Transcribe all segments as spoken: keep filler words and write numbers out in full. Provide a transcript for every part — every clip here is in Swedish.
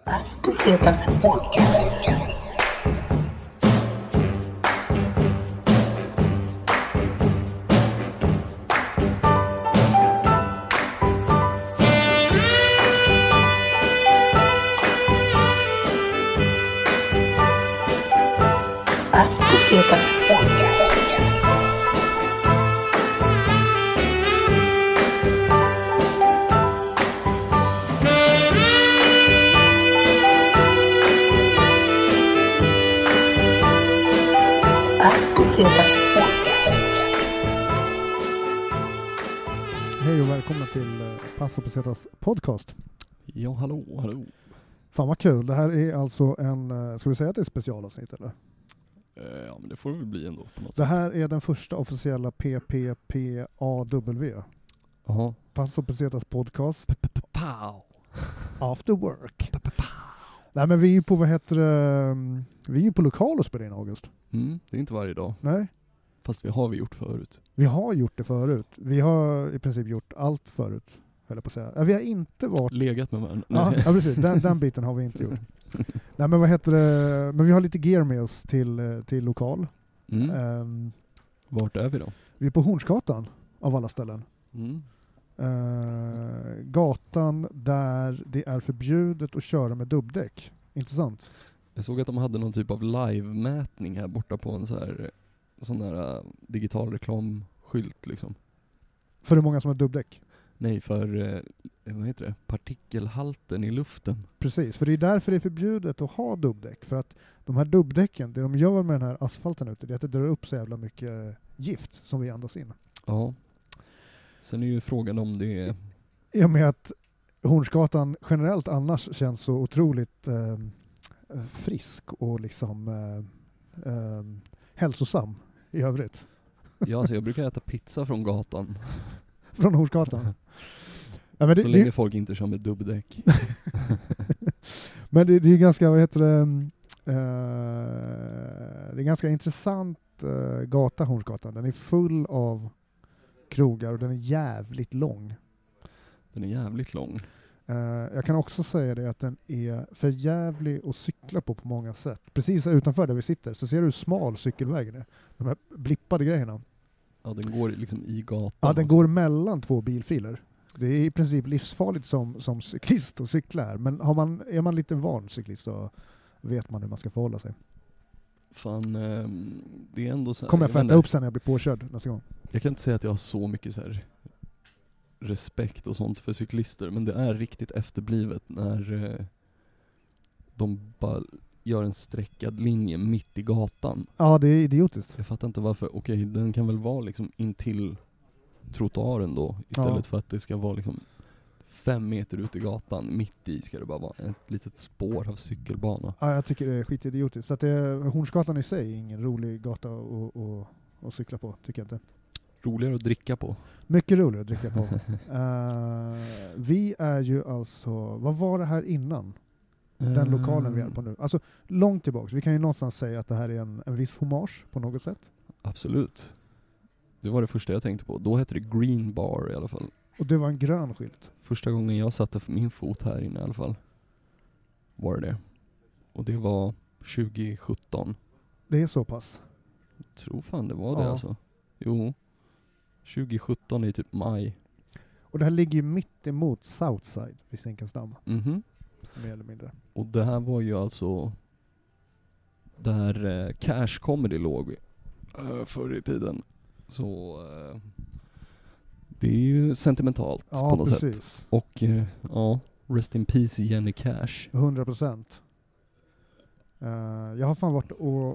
Aspesetas Podcast. Aspesetas Podcast. Hej och välkomna till Passo Pesetas podcast. Ja, hallå, hallå. Fan vad kul. Det här är alltså en, ska vi säga att det är specialavsnitt eller? Eh, ja, men det får det väl bli ändå på något Det sätt. här är den första officiella P P P A W. Jaha. Passo Pesetas podcast. Pow! After work. Nej men vi är ju på, vad heter det, vi är ju på lokal och spelar in August. Mm, det är inte varje dag. Nej, Fast vi har vi gjort förut. vi har gjort det förut. Vi har i princip gjort allt förut, höll jag på att säga. Ja, vi har inte varit... Legat med varandra. Ja, ja precis. Den, den biten har vi inte gjort. Nej men vad heter det, men vi har lite gear med oss till, till lokal. Mm. Um, Vart är vi då? vi är på Hornsgatan av alla ställen. Mm. Uh, gatan där det är förbjudet att köra med dubbdäck. Intressant. Jag såg att de hade någon typ av live-mätning här borta på en så här, sån där uh, digital reklamskylt liksom. För hur många som har dubbdäck? Nej, för uh, vad heter det? Partikelhalten i luften. Precis, för det är därför det är förbjudet att ha dubbdäck. För att de här dubbdäcken, det de gör med den här asfalten ute, det är att det drar upp så jävla mycket gift som vi andas in. Ja. Sen är ju frågan om det är... I och med att Hornsgatan generellt annars känns så otroligt eh, frisk och liksom eh, eh, hälsosam i övrigt. Ja, alltså jag brukar äta pizza från gatan. Från Hornsgatan. Ja, men det, så länge det, folk inte kör med dubbdäck. men det, det är ganska, vad heter det, eh, det är ganska intressant eh, gata, Hornsgatan. Den är full av krogar och den är jävligt lång. Den är jävligt lång. Uh, jag kan också säga det att den är för jävlig att cykla på på många sätt. Precis utanför där vi sitter så ser du hur smal cykelvägen är. De här blippade grejerna. Ja, den går liksom i gatan. Ja, den går mellan två bilfiler. Det är i princip livsfarligt som, som cyklist att cykla här. Men har man, är man lite van cyklist så vet man hur man ska förhålla sig. Fan, um, det är ändå så här, Kommer jag jag få äta menar, upp sen när jag blir påkörd nästa gång. Jag kan inte säga att jag har så mycket så här respekt och sånt för cyklister, men det är riktigt efterblivet när eh, de bara gör en streckad linje mitt i gatan. Ja, det är idiotiskt. Jag fattar inte varför. Okej, den kan väl vara liksom in till trottoaren då, istället Ja. för att det ska vara liksom fem meter ut i gatan, mitt i ska det bara vara ett litet spår av cykelbana. Ja, jag tycker det är skitidiotiskt. Så att det, Hornsgatan i sig är ingen rolig gata att, att, att cykla på, tycker jag inte. Roligare att dricka på. Mycket roligare att dricka på. uh, vi är ju alltså, vad var det här innan? Den lokalen vi är på nu. Alltså långt tillbaka. Vi kan ju någonstans säga att det här är en, en viss hommage på något sätt. Absolut. Det var det första jag tänkte på. Då hette det Green Bar i alla fall. Och det var en grön skylt. Första gången jag satte för min fot här inne i alla fall var det det. Och det var tjugo sjutton. Det är så pass. Jag tror fan det var det Ja. alltså. Jo. tjugo sjutton i typ maj. Och det här ligger ju mitt emot Southside vid Zinkensdamm. Mhm. Mer eller mindre. Och det här var ju alltså där eh, Cash Comedy låg eh, förr i tiden. Så eh, det är ju sentimentalt Ja, på något sätt. precis. Och eh, ja, rest in peace Jenny Cash. hundra procent. Uh, jag har fan varit och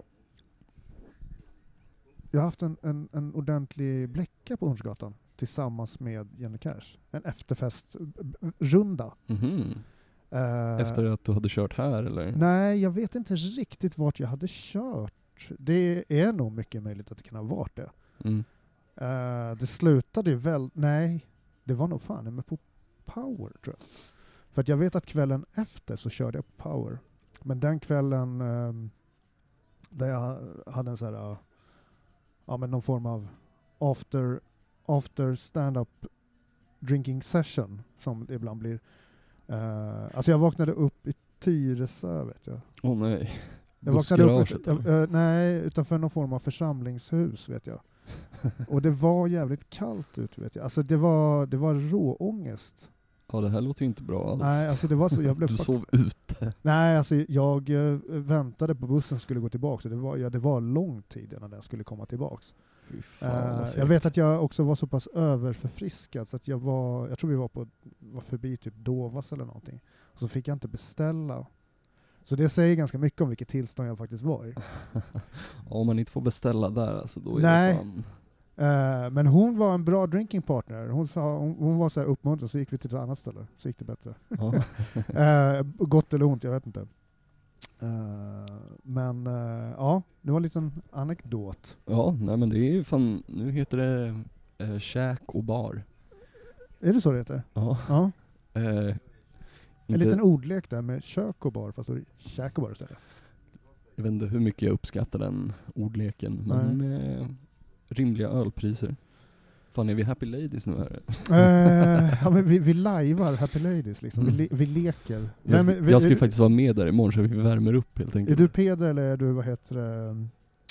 jag har haft en, en, en ordentlig bläcka på Hornsgatan tillsammans med Jenny Cash. En efterfestrunda. Mhm. Uh, Efter att du hade kört här eller? Nej, jag vet inte riktigt vart jag hade kört. Det är nog mycket möjligt att det kan ha varit det. Mm. Uh, det slutade ju väl... Nej, det var nog fan med på Power, tror jag. För att jag vet att kvällen efter så körde jag på Power. Men den kvällen um, där jag hade en så här... Uh, ja, men någon form av after, after stand-up drinking session som det ibland blir. Uh, alltså jag vaknade upp i Tyresö vet jag. Åh oh, nej. Jag vaknade upp, Bussgaraget, jag, jag, nej, utanför någon form av församlingshus vet jag. Och det var jävligt kallt ut vet jag. Alltså det var, det var råångest. Ja, det här låter ju inte bra alls. Nej, alltså det var så, jag blev Du fuck- sov ute. Nej, alltså jag eh, väntade på bussen skulle gå tillbaka. Så det var, ja, det var lång tid innan den skulle komma tillbaks. Fy fan, Uh, vad jag vet att jag också var så pass överförfriskad så att jag var, jag tror vi var på var förbi typ Dovas eller någonting. Och så fick jag inte beställa. Så det säger ganska mycket om vilket tillstånd jag faktiskt var i. Om man inte får beställa där alltså, då är Nej. det fan... Uh, men hon var en bra drinking partner. Hon, sa, hon, hon var så här uppmuntrad, så gick vi till ett annat ställe. Så gick det bättre. Ja. uh, gott eller ont, jag vet inte. Uh, men uh, ja, det var en liten anekdot. Ja, nej men det är ju fan, nu heter det eh, käk och bar. Är det så det heter? Ja. Ja. Eh, En inte, liten ordlek där med kök och bar, fast då är det käk och bar istället. jag vet inte hur mycket jag uppskattar den ordleken, men eh, rimliga ölpriser. Fan, är vi happy ladies nu här? uh, ja, men vi, vi lajvar Happy Ladies liksom. Mm. Vi, le, vi leker. Jag, Vem ska, är, vi, jag ska ju är, faktiskt vara med där imorgon så vi värmer upp helt är enkelt. du Peder eller är du, vad heter det?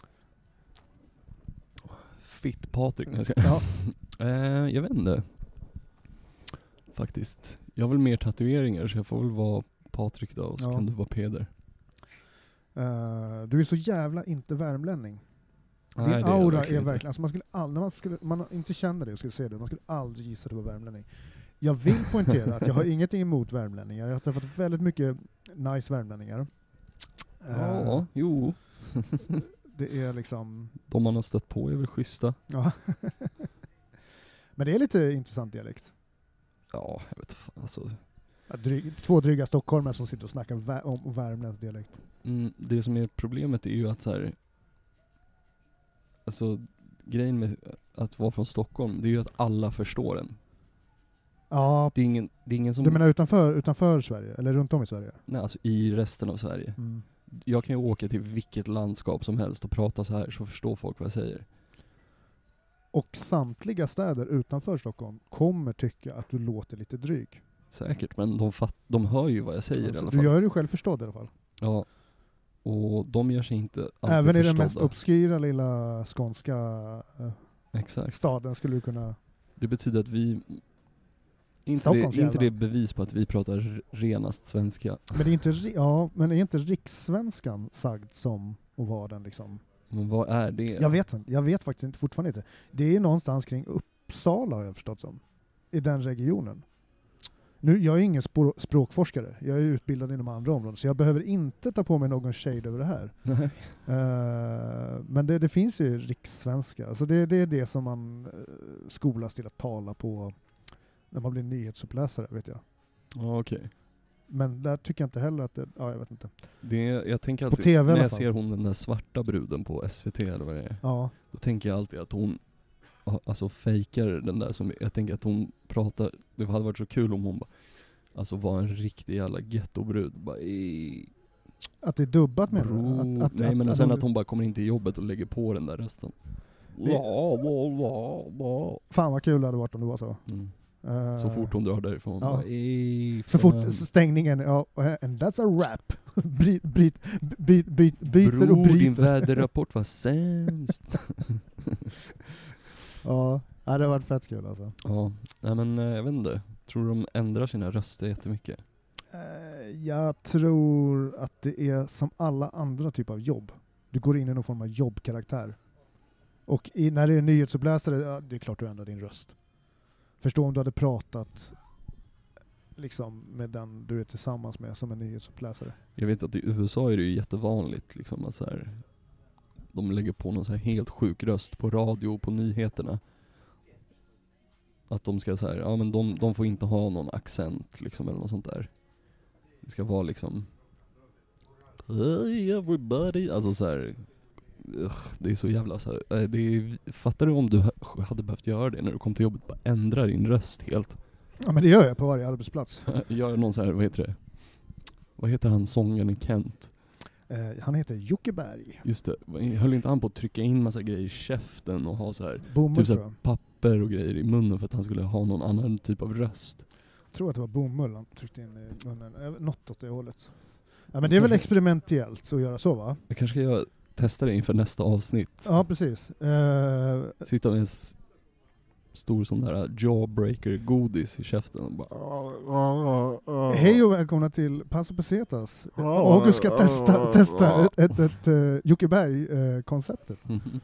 Fitt Patrik? Nej, jag, ska. Ja. eh, jag vet inte. Faktiskt. Jag har väl mer tatueringar så jag får väl vara Patrik då och så Ja. kan du vara Peder. Uh, du är så jävla inte värmlänning. Nej, Din det är jag aura är verkligen verkligen, inte. alltså man skulle aldrig, när man, skulle, man inte känner det och skulle se det, man skulle aldrig gissa att du var värmlänning. Jag vill poängtera att jag har ingenting emot värmlänningar. Jag har träffat väldigt mycket nice värmlänningar. Ja, Uh, jo. det är liksom... De man har stött på är väl schyssta. Ja. Men det är lite intressant dialekt. Ja, jag vet fan, alltså. Ja, dryg, två dryga stockholmare som sitter och snackar vä- om värmländsk dialekt. Mm, det som är problemet är ju att så här, alltså grejen med att vara från Stockholm, det är ju att alla förstår en. Ja, Det är ingen, det är ingen som... du menar utanför, utanför Sverige? Eller runt om i Sverige? Nej, alltså i resten av Sverige. Mm. Jag kan ju åka till vilket landskap som helst och prata så här så förstår folk vad jag säger. Och samtliga städer utanför Stockholm kommer tycka att du låter lite dryg. Säkert, men de, fatt, de hör ju vad jag säger i alla Du fall. gör dig själv förstådd i alla fall. Ja. Och de gör sig inte alltid Även i den förstådda. mest obskyra lilla skånska eh, Exakt. staden skulle du kunna... Det betyder att vi... Inte Stockholms det, inte jävla. det bevis på att vi pratar r- renast svenska. Men det är inte, ri- ja, men är inte rikssvenskan sagd som att vara den liksom... Men vad är det? Jag vet inte, jag vet faktiskt inte, fortfarande inte. Det är någonstans kring Uppsala har jag förstått som. I den regionen. Nu, jag är ingen spår- språkforskare. Jag är utbildad inom andra områden. Så jag behöver inte ta på mig någon shade över det här. Nej. Uh, men det, det finns ju rikssvenska. Alltså det, det är det som man uh, skolas till att tala på när man blir nyhetsuppläsare, vet jag. Ja, okej. Men där tycker jag inte heller att det... Ja, jag vet inte. Det är, jag tänker På alltid, T V i när alla jag fall. ser hon den där svarta bruden på S V T eller vad det är, Ja. då tänker jag alltid att hon ja, alltså fejkar den där som, jag tänker att hon pratar, det hade varit så kul om hon bara, alltså var en riktig jävla gettobrud, bara i Att det är dubbat med bro, att, att, nej att, men att sen hon- att hon bara kommer in till jobbet och lägger på den där rösten. Det- Ja, ja, ja, ja. Fan vad kul det hade varit om det var så. Mm. Uh, Så fort hon drar därifrån, ja. bara, "Ey, Så fan." fort stängningen, ja, and that's a rap. bryt, bryt, byt, byt, byter och Bror, din bryter. väderrapport var sämst. Ja, ja, det har varit fett kul alltså. Ja, nej men eh, jag vet inte. Tror de ändrar sina röster jättemycket? Eh, Jag tror att det är som alla andra typer av jobb. Du går in i någon form av jobbkaraktär. Och i, när det är nyhetsuppläsare, ja, det är klart du ändrar din röst. Förstå om du hade pratat liksom med den du är tillsammans med som en nyhetsuppläsare. Jag vet att i U S A är det ju jättevanligt liksom att så här, de lägger på någon så här helt sjuk röst på radio och på nyheterna. Att de ska så här, ja men de, de får inte ha någon accent liksom eller något sånt där. Det ska vara liksom hey everybody, alltså så här, ugh, det är så jävla så här, eh, det är, fattar du om du ha- hade behövt göra det när du kom till jobbet, bara ändra din röst helt. Ja, men det gör jag på varje arbetsplats. Gör någon så här, vad heter det? Vad heter han sångaren i Kent? Eh, han heter Jocke Berg. Just det, höll inte han på att trycka in massa grejer i käften och ha så här Bomull typ så tror här jag. papper och grejer i munnen för att han skulle ha någon annan typ av röst? Jag tror att det var bomull han tryckte in i munnen. Eh, Något åt det hållet. Ja, men det är väl experimentellt att göra så, va? Jag kanske ska göra, testa det inför nästa avsnitt. Ja, precis. Uh, Sitta med en s- stor sån där jawbreaker-godis i käften och bara... Hej och välkomna till Paso Pesetas. August ska testa, testa ett, ett, ett uh, Jockeberg-konceptet.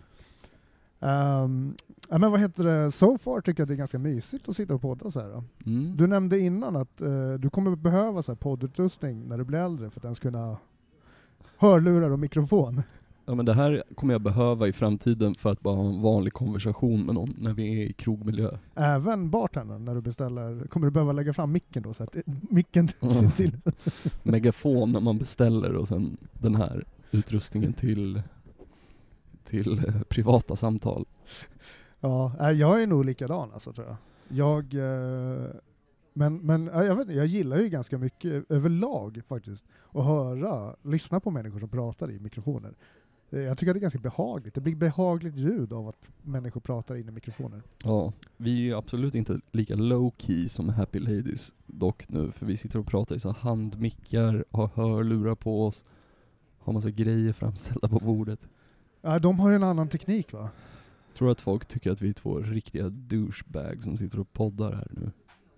Um, ja, men vad heter det? So far tycker jag att det är ganska mysigt att sitta och podda så här. Då. Mm. Du nämnde innan att uh, du kommer behöva så här poddutrustning när du blir äldre för att den ska kunna hörlurar och mikrofon. Ja, men det här kommer jag behöva i framtiden för att bara ha en vanlig konversation med någon när vi är i krogmiljö. Även bartendern när du beställer, kommer du behöva lägga fram micken då så att micken Mm. till. Megafon när man beställer och sen den här utrustningen till till eh, privata samtal. Ja, äh, jag är nog likadan alltså, tror jag. Jag eh, men men äh, jag vet inte, jag gillar ju ganska mycket överlag faktiskt att höra, lyssna på människor som pratar i mikrofoner. Eh, Jag tycker att det är ganska behagligt. Det blir behagligt ljud av att människor pratar in i mikrofoner. Ja, vi är ju absolut inte lika low key som Happy Ladies dock nu, för vi sitter och pratar i så här handmickar, har hörlurar på oss, har massa grejer framställda på bordet. Ja, de har ju en annan teknik, va? Tror du att folk tycker att vi är två riktiga douchebags som sitter och poddar här nu?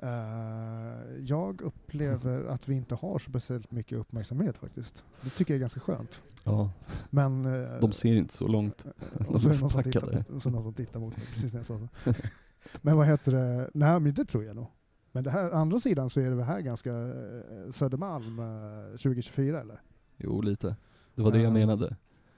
Uh, jag upplever att vi inte har så speciellt mycket uppmärksamhet faktiskt. Det tycker jag är ganska skönt. Ja, Men uh, de ser inte så långt. och så är det någon som, förpackade. tittar, så någon som tittar mot mig precis när jag sa så. Men vad heter det? Nej, men det tror jag nog. Men det här andra sidan så är det här ganska uh, Södermalm uh, tjugo tjugofyra, eller? Jo, lite. Det var det jag Ja. menade.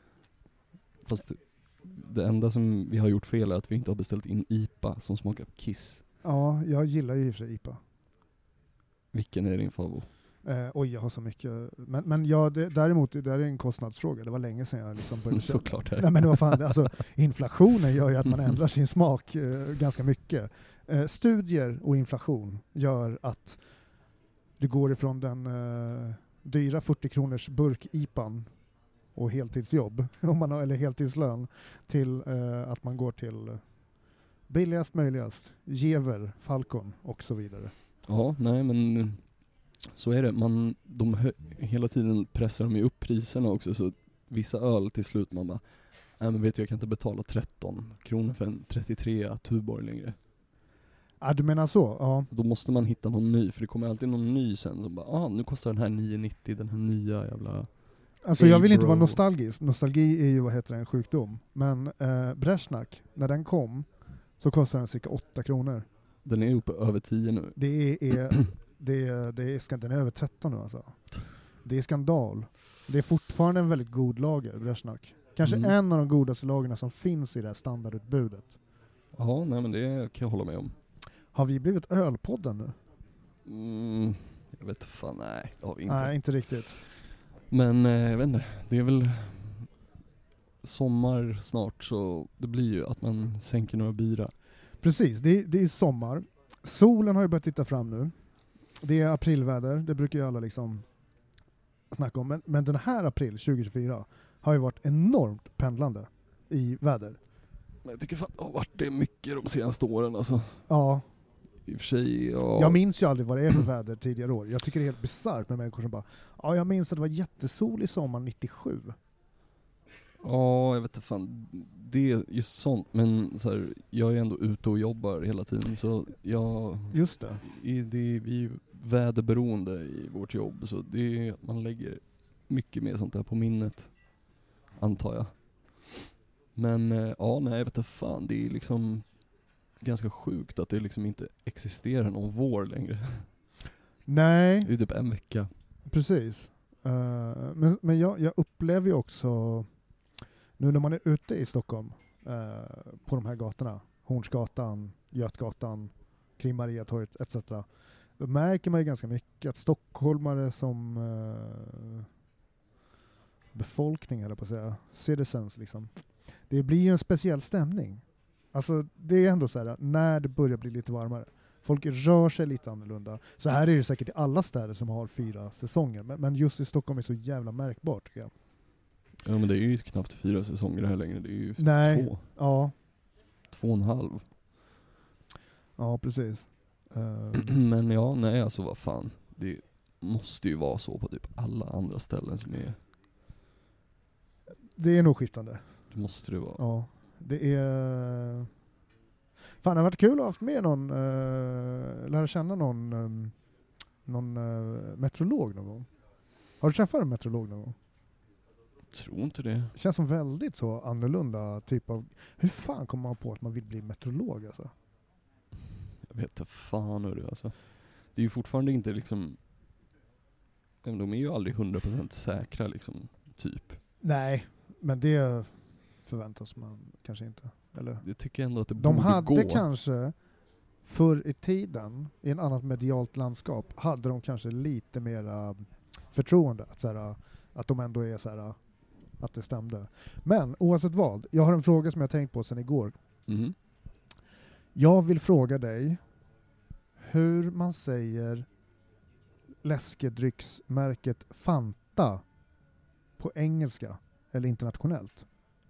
Fast det enda som vi har gjort fel är att vi inte har beställt in I P A som smakar kiss. Ja, jag gillar ju i och för sig I P A. Vilken är din favorit? Eh, oj, jag har så mycket. Men, men ja, det, däremot, det där är en kostnadsfråga. Det var länge sedan jag liksom började köpa. Såklart är det. Nej, men vad fan, alltså, inflationen gör ju att man ändrar sin smak eh, ganska mycket. Eh, studier och inflation gör att du går ifrån den eh, dyra fyrtio kronors burk I P A n och heltidsjobb, om man har, eller heltidslön, till eh, att man går till eh, billigast möjligast, Gever, Falcon och så vidare. Ja, nej men så är det. Man, de hö- hela tiden pressar de ju upp priserna också, så vissa öl till slut man bara, nej men vet du, jag kan inte betala tretton kronor för en trettiotre Tuborg längre. Ja, du menar så? Ja. Då måste man hitta någon ny, för det kommer alltid någon ny sen som bara, ah nu kostar den här nio nittio, den här nya jävla... Alltså jag vill Hey, inte vara bro. nostalgisk. Nostalgi är ju, vad heter det, en sjukdom. Men eh, Brezhnak, när den kom så kostade den cirka åtta kronor. Den är uppe över tio nu. Det är, är, det är, det är, ska- den är över tretton nu alltså. Det är skandal. Det är fortfarande en väldigt god lager, Brezhnak. Kanske Mm. en av de godaste lagerna som finns i det här standardutbudet. Ja, nej men det kan jag hålla med om. Har vi blivit ölpodden nu? Mm, jag vet fan, nej det har vi inte. Nej, inte riktigt. Men eh, jag vet inte, det är väl sommar snart, så det blir ju att man sänker några bira. Precis, det är, det är sommar. Solen har ju börjat titta fram nu. Det är aprilväder, det brukar ju alla liksom snacka om. Men, men den här april tjugo tjugofyra har ju varit enormt pendlande i väder. Men jag tycker fan det har varit det mycket de senaste åren alltså. Ja, I och för sig, ja. jag minns ju aldrig vad det är för väder tidigare år. Jag tycker det är helt bisarrt med människor som bara, ja jag minns att det var jättesol i sommaren nittiosju. Ja, jag vet inte fan. Det är just sånt, men så här, jag är ändå ute och jobbar hela tiden, så jag, Just det. i, det, vi är ju väderberoende i vårt jobb, så det är, man lägger mycket mer sånt där på minnet, antar jag. Men eh, ja, nej jag vet inte fan, det är liksom ganska sjukt att det liksom inte existerar någon vår längre. Nej, Det är typ en vecka. precis. Uh, men men jag, jag upplever ju också, nu när man är ute i Stockholm, uh, på de här gatorna, Hornsgatan, Götgatan, kring Mariatorget et cetera. Då märker man ju ganska mycket att stockholmare som uh, befolkning, eller på att säga, citizens liksom, det blir ju en speciell stämning. Alltså det är ändå så här, när det börjar bli lite varmare. Folk rör sig lite annorlunda. Så här är det säkert i alla städer som har fyra säsonger. Men, men just i Stockholm är det så jävla märkbart, tycker jag. Ja, men det är ju knappt fyra säsonger här längre, det är ju Nej. två, Ja, två och en halv. ja precis. Uh, Men ja, nej alltså vad fan. Det, måste ju vara så på typ alla andra ställen som är... Det är nog skiftande. Det måste det vara. Ja, det är... Fan, det har varit kul att ha haft med någon, uh, lära känna någon, um, någon uh, meteorolog någon gång. Har du träffat en meteorolog någon gång? Tror inte det. Det känns som väldigt så annorlunda typ av... Hur fan kommer man på att man vill bli meteorolog alltså? Jag vet inte fan hur det är alltså. Det är ju fortfarande inte liksom... De är ju aldrig hundra procent säkra liksom, typ. Nej, men det förväntas man kanske inte. Eller? Jag tycker ändå att det De borde hade gå. kanske förr i tiden, i en annat medialt landskap, hade de kanske lite mera förtroende. Att, så här, att de ändå är så här, att det stämde. Men oavsett vad, jag har en fråga som jag tänkt på sedan igår. Mhm. Jag vill fråga dig hur man säger läskedrycksmärket Fanta på engelska eller internationellt.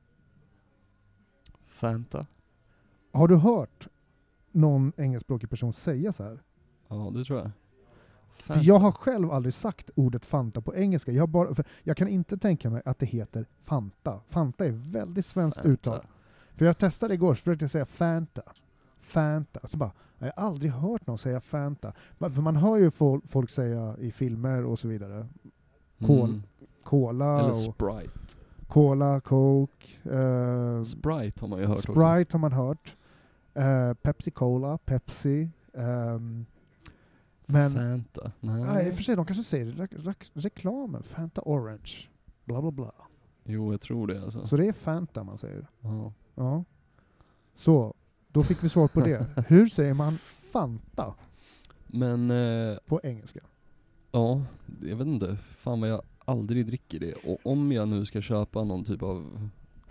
Fanta? Har du hört någon engelskspråkig person säga så här? Ja, det tror jag. För jag har själv aldrig sagt ordet Fanta på engelska. Jag, bara, för jag kan inte tänka mig att det heter Fanta. Fanta är väldigt svenskt Fanta. uttal. För jag testade igår så försökte jag säga Fanta. Fanta. Så bara, jag har aldrig hört någon säga Fanta. För man hör ju folk, folk säga i filmer och så vidare. Kol, Mm. Cola Eller och Sprite. Cola, Coke. Eh, Sprite har man ju hört Sprite också. har man hört. Eh, Pepsi Cola, Pepsi. ehm, men Fanta? Nej. nej, i och för sig, de kanske säger re- re- reklamen. Fanta Orange. Bla bla bla. Jo, jag tror det alltså. Så det är Fanta man säger. Ja. Ja. Så, då fick vi svar på det. Hur säger man Fanta Men, eh, på engelska? ja, jag vet inte. Fan vad jag aldrig dricker det. Och om jag nu ska köpa någon typ av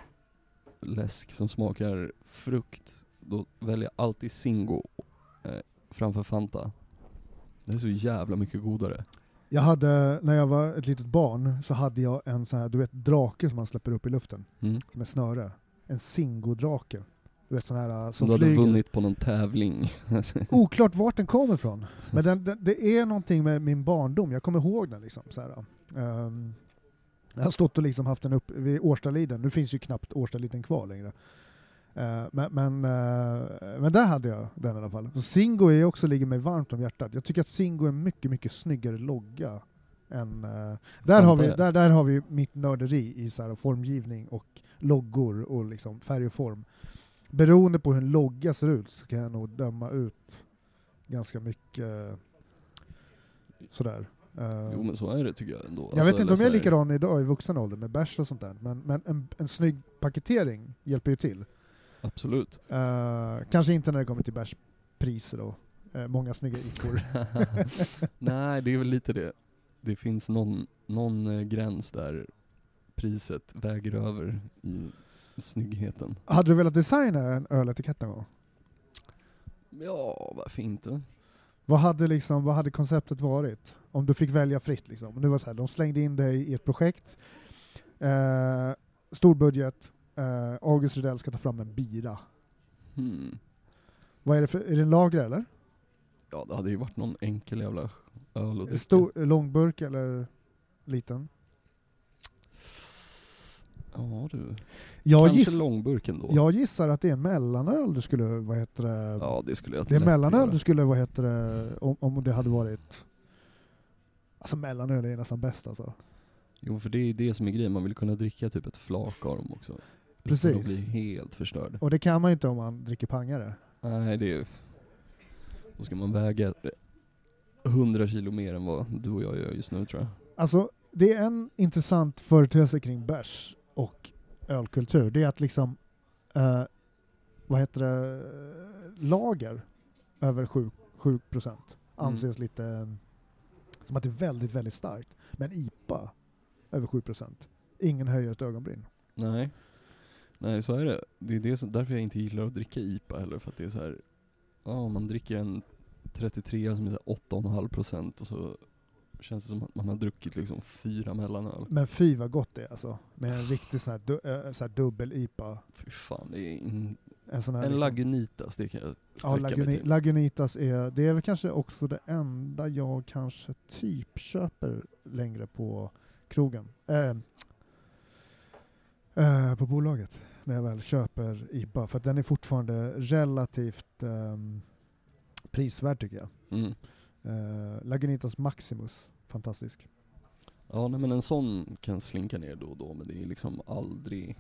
läsk som smakar frukt, då väljer jag alltid Zingo eh, framför Fanta. Det är så jävla mycket godare. Jag hade, när jag var ett litet barn, så hade jag en sån här, du vet, drake som man släpper upp i luften. Mm. Med snöre. En Singo-drake. Du vet, sån här Som, som du hade flyger. vunnit på någon tävling. Oklart vart den kommer ifrån. Men den, den, det är någonting med min barndom. Jag kommer ihåg den liksom. Så här. Um, jag har stått och liksom haft den upp vid Årstaliden. Nu finns ju knappt Årstaliden kvar längre. Uh, men, men, uh, men där hade jag den i alla fall. Så Zingo är också, ligger mig varmt om hjärtat. Jag tycker att Zingo är en mycket, mycket snyggare logga. Än, uh, där, har vi, där, där har vi mitt nörderi i så här formgivning och loggor och liksom färg och form. Beroende på hur en logga ser ut så kan jag nog döma ut ganska mycket sådär. Uh, Jo men så är det tycker jag ändå. jag Alltså, vet inte om eller jag är så här- likadan idag i vuxen ålder med bärs och sånt där. Men, men en, en snygg paketering hjälper ju till. Absolut. Uh, kanske inte när det kommer till bärspriser och uh, många snygga ikor. Nej, det är väl lite det. Det finns någon, någon eh, gräns där priset väger över i snyggheten. Hade du velat designa en öletikett någon gång? Ja, varför inte? Vad hade, liksom, vad hade konceptet varit? Om du fick välja fritt. Liksom. Nu var så här, de slängde in dig i ett projekt. Uh, stor budget. Uh, August Rydell ska ta fram en bira. Hmm. Vad är det för, är det en lager eller? Ja, det hade ju varit någon enkel jävla öl och dricka. Stor, långburk eller liten? Ja du. Jag, Kanske giss, långburken då. jag gissar att det är en mellanöl du skulle, vad heter det? Ja, det skulle jag Det är lätt mellanöl göra. du skulle, vad heter det, om, om det hade varit... Alltså mellanöl är nästan bäst alltså. Jo, för det är det som är grejen. Man vill kunna dricka typ ett flak av dem också. Precis. Utan att bli helt förstörd. Och det kan man inte om man dricker pangare. Nej, det är... Då ska man väga hundra kilo mer än vad du och jag gör just nu tror jag. Alltså, det är en intressant företeelse kring bärs och ölkultur. Det är att liksom, eh, vad heter det, lager över sju procent anses Mm. lite eh, som att det är väldigt, väldigt starkt. Men I P A över sju procent. Ingen höjer ett ögonbryn. Nej. Nej, så är det. Det är det som, därför jag inte gillar att dricka I P A heller. För att det är så här, ja, man dricker en trettiotre som är så här åtta komma fem procent och så känns det som att man har druckit liksom fyra mellanöl. Men fy vad gott det är alltså. Med en riktig sån här, du, äh, sån här dubbel I P A. Fy fan, det är in, En sån här En liksom, Lagunitas, det kan jag ja, sträcka mig Laguni, till. Lagunitas är, det är väl kanske också det enda jag kanske typ köper längre på krogen. Eh, eh, på bolaget. När jag väl köper I P A. För att den är fortfarande relativt eh, prisvärd tycker jag. Mm. Eh, Lagunitas Maximus. Fantastisk. Ja, nej, men en sån kan slinka ner då och då, men det är liksom aldrig...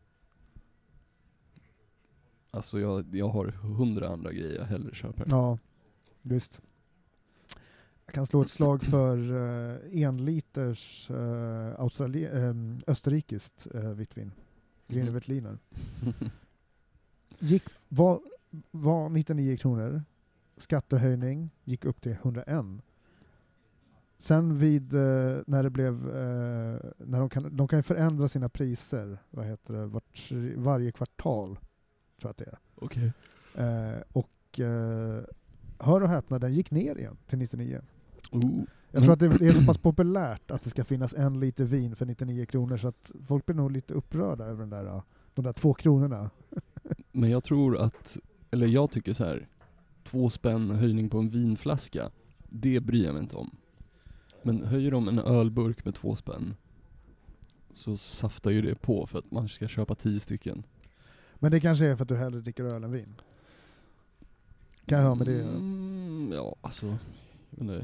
Alltså jag, jag har hundra andra grejer jag hellre köper. Ja, visst. Jag kan slå ett slag för uh, en liters uh, Australi- um, österrikiskt uh, vitt vin. Grüne Veltliner. Gick, var, var nittionio kronor. Skattehöjning gick upp till hundraen. Sen vid uh, när det blev uh, när de kan de kan ju förändra sina priser, vad heter det, vart, varje kvartal tror jag att det är. Okej. Okay. Uh, och uh, hör och häpna, den gick ner igen till nittionio. Oh. Jag tror att det är så pass populärt att det ska finnas en liter vin för nittionio kronor så att folk blir nog lite upprörda över den där, de där två kronorna. Men jag tror att, eller jag tycker så här, två spänn höjning på en vinflaska, det bryr jag mig inte om. Men höjer de en ölburk med två spänn så saftar ju det på för att man ska köpa tio stycken. Men det kanske är för att du hellre dricker öl än vin. Kan jag höra med det? Mm, ja, alltså, jag vet inte.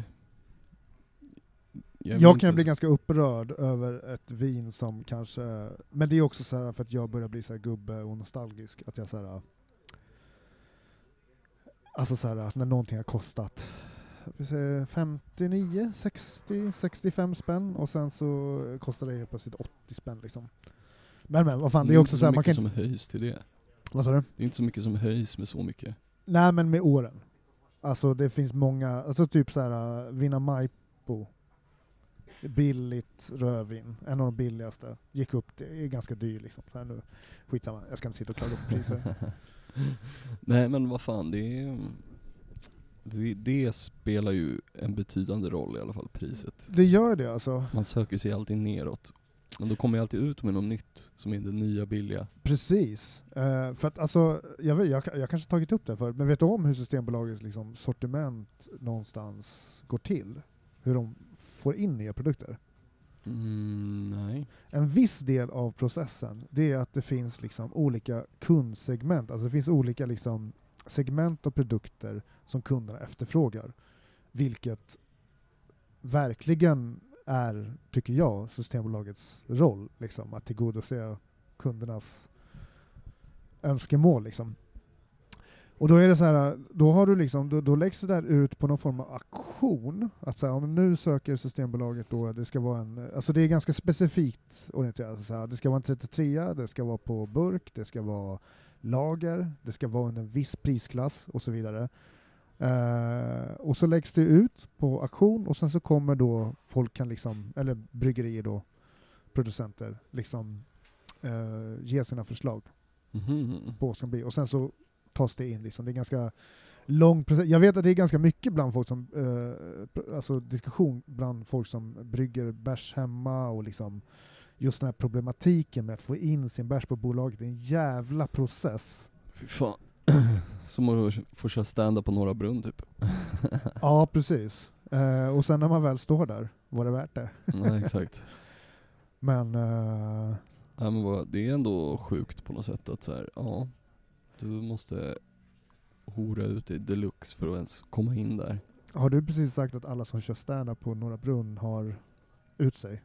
Jag, Jag vet kan inte bli så- ganska upprörd över ett vin som kanske... Men det är också så här för att jag börjar bli så här gubbe och nostalgisk. Att jag så här... Alltså så här när någonting har kostat vi säger femtionio, sextio, sextiofem spänn och sen så kostar det plötsligt åttio spänn liksom. Men men vad fan, det är också inte så här, man kan mycket inte... som höjs till det. Vad sa du? Det är inte så mycket som höjs med så mycket. Nej, men med åren. Alltså det finns många, alltså typ så här uh, Vinna Maipo. Billigt rödvin, en av de billigaste. Gick upp, det är ganska dyr liksom. Så här nu, skitsamma, jag ska inte sitta och klaga på priser. Nej, men vad fan, det är... Det, det spelar ju en betydande roll i alla fall, priset. Det gör det alltså. Man söker sig alltid neråt. Men då kommer jag alltid ut med något nytt som är det nya billiga. Precis. Uh, för att alltså, jag, vet, jag, jag kanske tagit upp det förut, men vet du om hur Systembolagets liksom, sortiment någonstans går till? Hur de får in nya produkter? Mm, nej. En viss del av processen, det är att det finns liksom olika kundsegment. Alltså det finns olika liksom segment av produkter som kunderna efterfrågar. Vilket verkligen är, tycker jag, Systembolagets roll. Liksom, att tillgodose kundernas önskemål. Liksom. Och då är det så här, då har du liksom, då, då läggs det där ut på någon form av auktion. Att säga, om nu söker Systembolaget då, det ska vara en, alltså det är ganska specifikt orienterat. Så här, det ska vara en trettiotre, det ska vara på burk, det ska vara lager, det ska vara under en viss prisklass och så vidare. Uh, och så läggs det ut på auktion och sen så kommer då folk kan liksom, eller bryggerier då, producenter liksom uh, ge sina förslag Mhm. på vad som blir. Och sen så tas det in liksom. Det är ganska lång process. Jag vet att det är ganska mycket bland folk som uh, pr- alltså diskussion bland folk som brygger bärs hemma och liksom just den här problematiken med att få in sin bärs på bolaget. Det är en jävla process. Fy fan. Som att få köra stand-up på Norra Brunn typ. Ja, precis. Uh, och sen när man väl står där, var det värt det? Nej, exakt. Men uh, Ja, men vad, det är ändå sjukt på något sätt att så här, ja, du måste hora ut i deluxe för att ens komma in där. har du precis sagt att alla som kör stand-up på Norra Brunn har ut sig?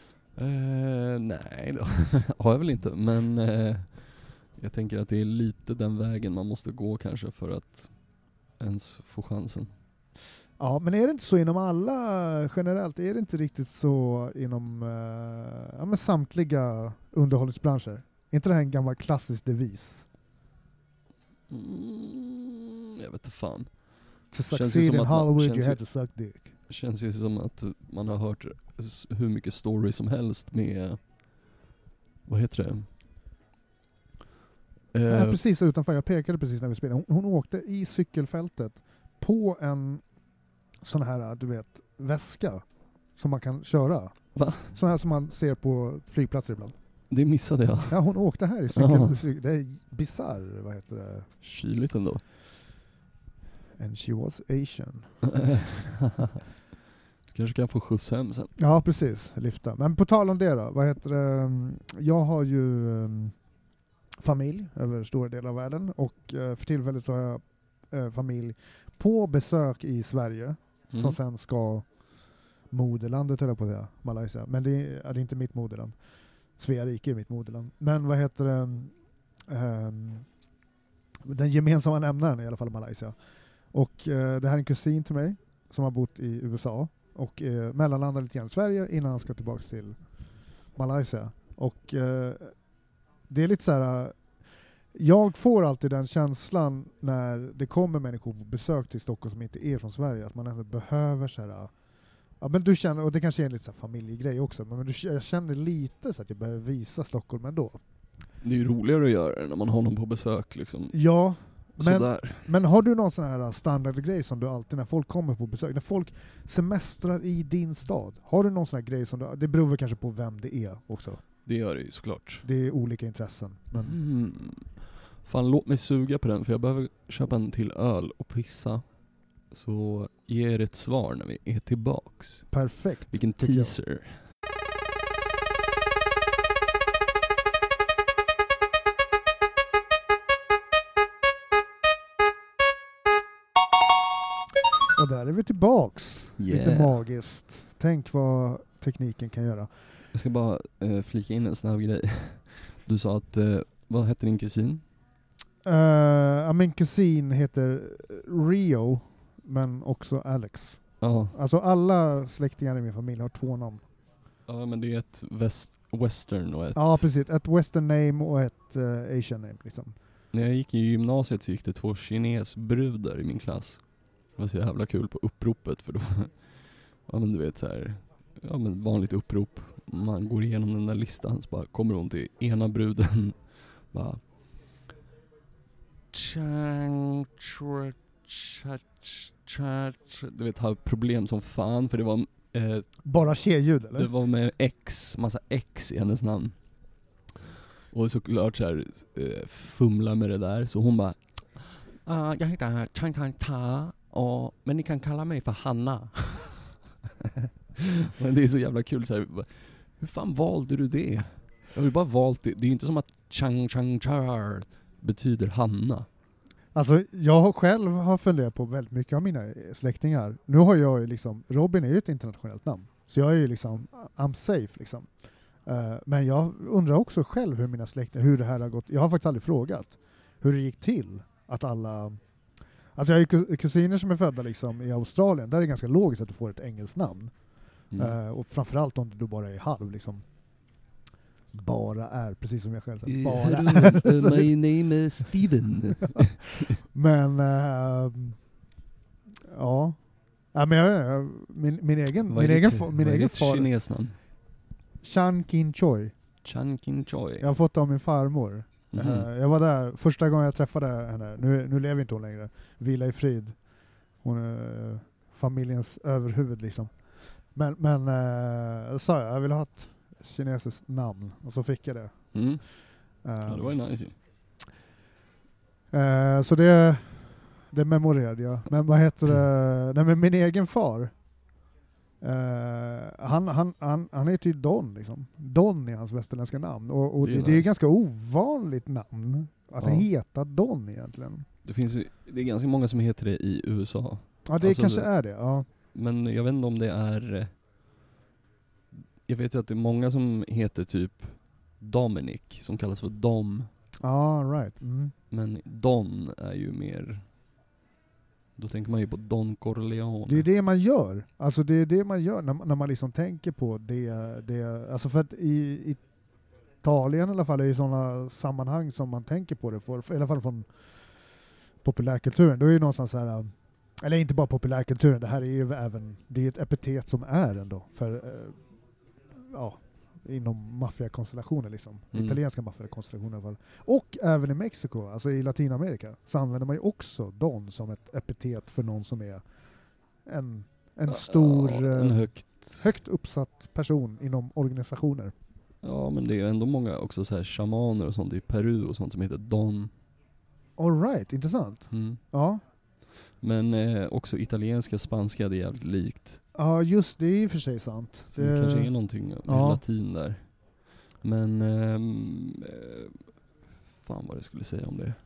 Eh, nej då, har jag väl inte, men eh, jag tänker att det är lite den vägen man måste gå kanske för att ens få chansen. Ja, men är det inte så inom alla generellt? Är det inte riktigt så inom uh, ja, men samtliga underhållningsbranscher? Är inte det här en gammal klassisk devis? Mm, jag vet inte fan. To Känns ju succeed som in att man- Hollywood känns you ju- had to suck dick. Känns ju som att man har hört s- hur mycket story som helst med, vad heter det? Ja, Eh, precis utanför, jag pekade precis när vi spelade. Hon, hon åkte i cykelfältet på en sån här, du vet, väska som man kan köra. Va? Sån här som man ser på flygplatser ibland. Det missade jag. Ja, hon åkte här i cykel. cykel. Det är bizarr, vad heter det? Kyligt ändå. And she was Asian. Du kanske kan få skjuts hem sen. Ja, precis. Lyfta. Men på tal om det då, vad heter det? Jag har ju um, familj över stora delar av världen och uh, för tillfället så har jag uh, familj på besök i Sverige Mm. som sen ska moderlandet, höll jag på att säga, Malaysia. Men det är, är det inte mitt moderland. Svea rike är mitt moderland. Men vad heter det? Um, den gemensamma nämnaren i alla fall Malaysia. Och uh, det här är en kusin till mig som har bott i U S A och uh, mellanlandar lite grann i Sverige innan han ska tillbaka till Malaysia. Och uh, det är lite så här. Uh, jag får alltid den känslan när det kommer människor på besök till Stockholm som inte är från Sverige, att man ändå behöver så här. Ja, men du känner, och det kanske är en lite så här familjegrej också, men du, jag känner lite så att jag behöver visa Stockholm ändå. Det är ju roligare att göra när man har någon på besök liksom. Ja, men, Sådär. men har du någon sån här standardgrej som du alltid, när folk kommer på besök, när folk semestrar i din stad, har du någon sån här grej som du, det beror väl kanske på vem det är också. Det gör det ju såklart. Det är olika intressen. Men Mm. Fan, låt mig suga på den, för jag behöver köpa en till öl och pissa. Så ge er ett svar när vi är tillbaks. perfekt. Vilken tycker jag. teaser. Och där är vi tillbaks. Lite Yeah. magiskt. Tänk vad tekniken kan göra. Jag ska bara eh, flika in en snabb grej. Du sa att, eh, vad heter din kusin? Uh, min kusin heter Rio, men också Alex. Ja, Alltså alla släktingar i min familj har två namn. ja men det är ett väst, western och ett... Ja, precis. Ett western name och ett uh, asian name liksom. När jag gick i gymnasiet så gick det två kinesbrudar i min klass. Det var så jävla kul på uppropet, för då, ja men du vet så här, ja men vanligt upprop. Man går igenom den där listan, så bara kommer hon till ena bruden, bara Chang, tr, cha, cha, cha. Du vet, har problem som fan, för det var eh, Bara tje-ljud eller? det var med X, massa X i hennes namn. Och såklart så här, eh, fumla med det där, så hon bara uh, jag heter Chang Chang Ta, och, men ni kan kalla mig för Hanna. Men det är så jävla kul så här, hur fan valde du det? Jag har ju bara valt det. Det är ju inte som att Chang Chang Char betyder Hanna. Alltså jag har själv har funderat på väldigt mycket av mina släktingar. Nu har jag ju liksom, Robin är ju ett internationellt namn. Så jag är ju liksom, I'm safe liksom. Uh, men jag undrar också själv hur mina släktingar, hur det här har gått. Jag har faktiskt aldrig frågat hur det gick till att alla... Alltså jag har ju kusiner som är födda liksom i Australien. Där är det ganska logiskt att du får ett engelskt namn. Mm. Uh, och framförallt om du bara är halv liksom. Bara är, precis som jag själv säger. Bara är. My name is Steven. Men uh, ja. Ja, men jag, min, min egen min egen, fa, min egen far kinesnamn? Chan Kin Choi. Chan Kin Choi. Jag har fått av min farmor. Mhm. Uh, jag var där första gången jag träffade henne. Nu, nu lever inte hon längre. Vila i frid. Hon är uh, familjens överhuvud liksom. Men, men uh, sa jag, jag vill ha ett kinesiskt namn. Och så fick jag det. Mm. Uh, Ja, det var ju nice. uh, så det det memorerade jag. Men vad heter det? Nej, men min egen far. Uh, han, han, han, han heter ju Don liksom. Don är hans västerländska namn. Och, och Det det, är det är nice. ganska ovanligt namn. Att Ja. heta Don egentligen. Det finns ju, det är ganska många som heter det i U S A. Ja, det Alltså kanske det- är det. Ja. Men jag vet inte om det är... eh, Jag vet ju att det är många som heter typ Dominic, som kallas för Dom. Ja, right. Mm. Men Don är ju mer... Då tänker man ju på Don Corleone. Det är det man gör. Alltså det är det man gör när, när man liksom tänker på det. det alltså för att i, i Italien i alla fall är det sådana sammanhang som man tänker på det för, för, i alla fall från populärkulturen. Då är det någonstans så här, eller inte bara populärkulturen, det här är ju även, det är ett epitet som är ändå för eh, ja, inom maffiakonstellationer liksom. Mm. Italienska maffiakonstellationer i alla fall. Och även i Mexiko, alltså i Latinamerika, så använder man ju också Don som ett epitet för någon som är en, en stor, Ja, en eh, högt... högt uppsatt person inom organisationer. Ja, men det är ju ändå många också så här shamaner och sånt i Peru och sånt som heter Don. All right, intressant. Mm. Ja. Men eh, också italienska, spanska, det är jävligt likt. Ja, just det är i och för sig sant. Så det, det kanske är någonting med ja. latin där. Men ehm, eh, fan vad jag skulle säga om det.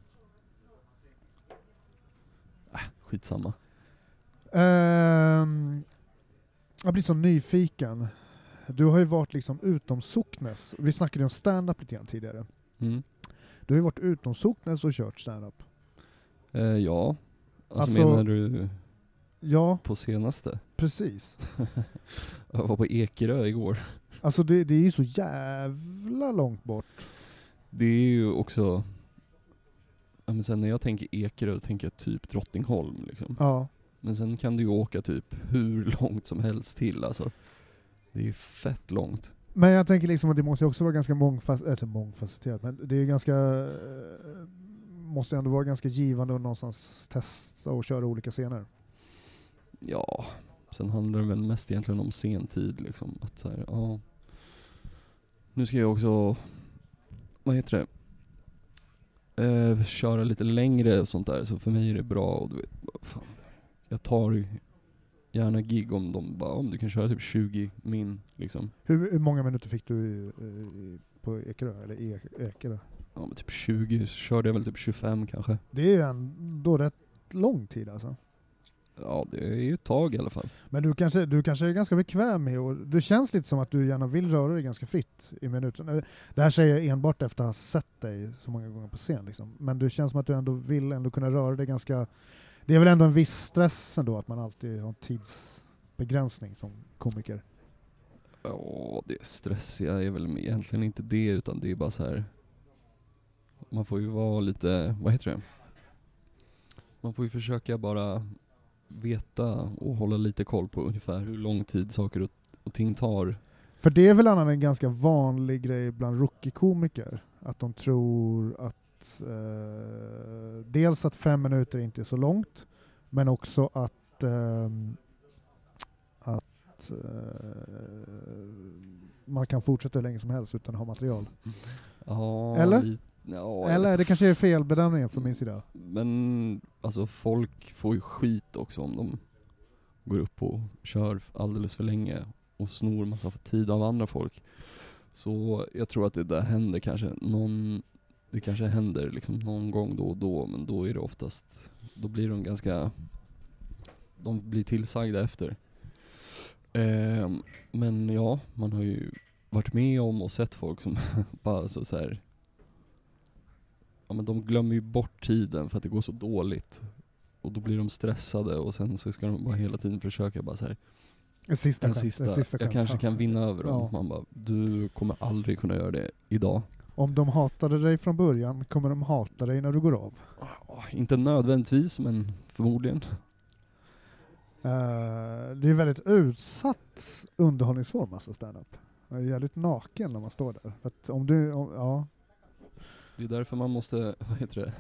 Äh, skitsamma. Um, jag blir så nyfiken. Du har ju varit liksom utom Socknes. Vi snackade om stand-up lite grann tidigare. Mm. Du har ju varit utom Socknes och kört stand-up. Eh, ja. Alltså, Alltså- menar du Ja, på senaste? precis. Jag var på Ekerö igår. Alltså det, det är ju så jävla långt bort. Det är ju också... Ja, men sen när jag tänker Ekerö tänker jag typ Drottningholm liksom. Ja. Men sen kan du ju åka typ hur långt som helst till alltså. Det är ju fett långt. Men jag tänker liksom att det måste ju också vara ganska mångfas- alltså mångfacetterat, men det är ju ganska eh, måste ändå vara ganska givande att någonstans testa och köra olika scener. Ja, sen handlar det väl mest egentligen om sentid liksom. Att så här, ja. Nu ska jag också, vad heter det? Eh, köra lite längre och sånt där. Så för mig är det bra och du vet, fan. Jag tar gärna gig om de bara, om du kan köra typ tjugo min liksom. Hur, hur många minuter fick du i, i, på Ekerö? Eller e, Ekerö? Ja men typ tjugo, så körde jag väl typ tjugofem kanske. Det är ju ändå rätt lång tid alltså. Ja, det är ju ett tag i alla fall. Men du kanske, du kanske är ganska bekväm med, och det känns lite som att du gärna vill röra dig ganska fritt i minuten. Det här säger jag enbart efter att ha sett dig så många gånger på scen liksom. Men det känns som att du ändå vill ändå kunna röra dig ganska. Det är väl ändå en viss stress ändå att man alltid har en tidsbegränsning som komiker. Ja, det stressiga är väl egentligen inte det, utan det är bara så här. Man får ju vara lite, vad heter det? Man får ju försöka bara veta och hålla lite koll på ungefär hur lång tid saker och, och ting tar. För det är väl annan en ganska vanlig grej bland rookie-komiker. Att de tror att eh, dels att fem minuter inte är så långt, men också att eh, att eh, man kan fortsätta hur länge som helst utan att ha material. Ja, Eller? Li- ja, Eller det kanske är felbedömningen från min sida. Men alltså folk får ju skit också om de går upp och kör alldeles för länge och snor massa tid av andra folk. Så jag tror att det där händer kanske någon, det kanske händer liksom någon gång då och då, men då är det oftast, då blir de ganska, de blir tillsagda efter. Eh, men ja, man har ju varit med om och sett folk som bara så, så här. Ja, men de glömmer ju bort tiden för att det går så dåligt. Och då blir de stressade och sen så ska de bara hela tiden försöka bara så här. En sista, En skämt, sista, en sista jag skämt. kanske kan vinna över dem. Ja. Man bara, du kommer aldrig kunna göra det idag. Om de hatade dig från början kommer de hata dig när du går av. Oh, inte nödvändigtvis, men förmodligen. Uh, det är väldigt utsatt underhållningsform, alltså stand-up. Man är jävligt naken när man står där. För att om du, om, ja. Det är därför man måste, vad heter det?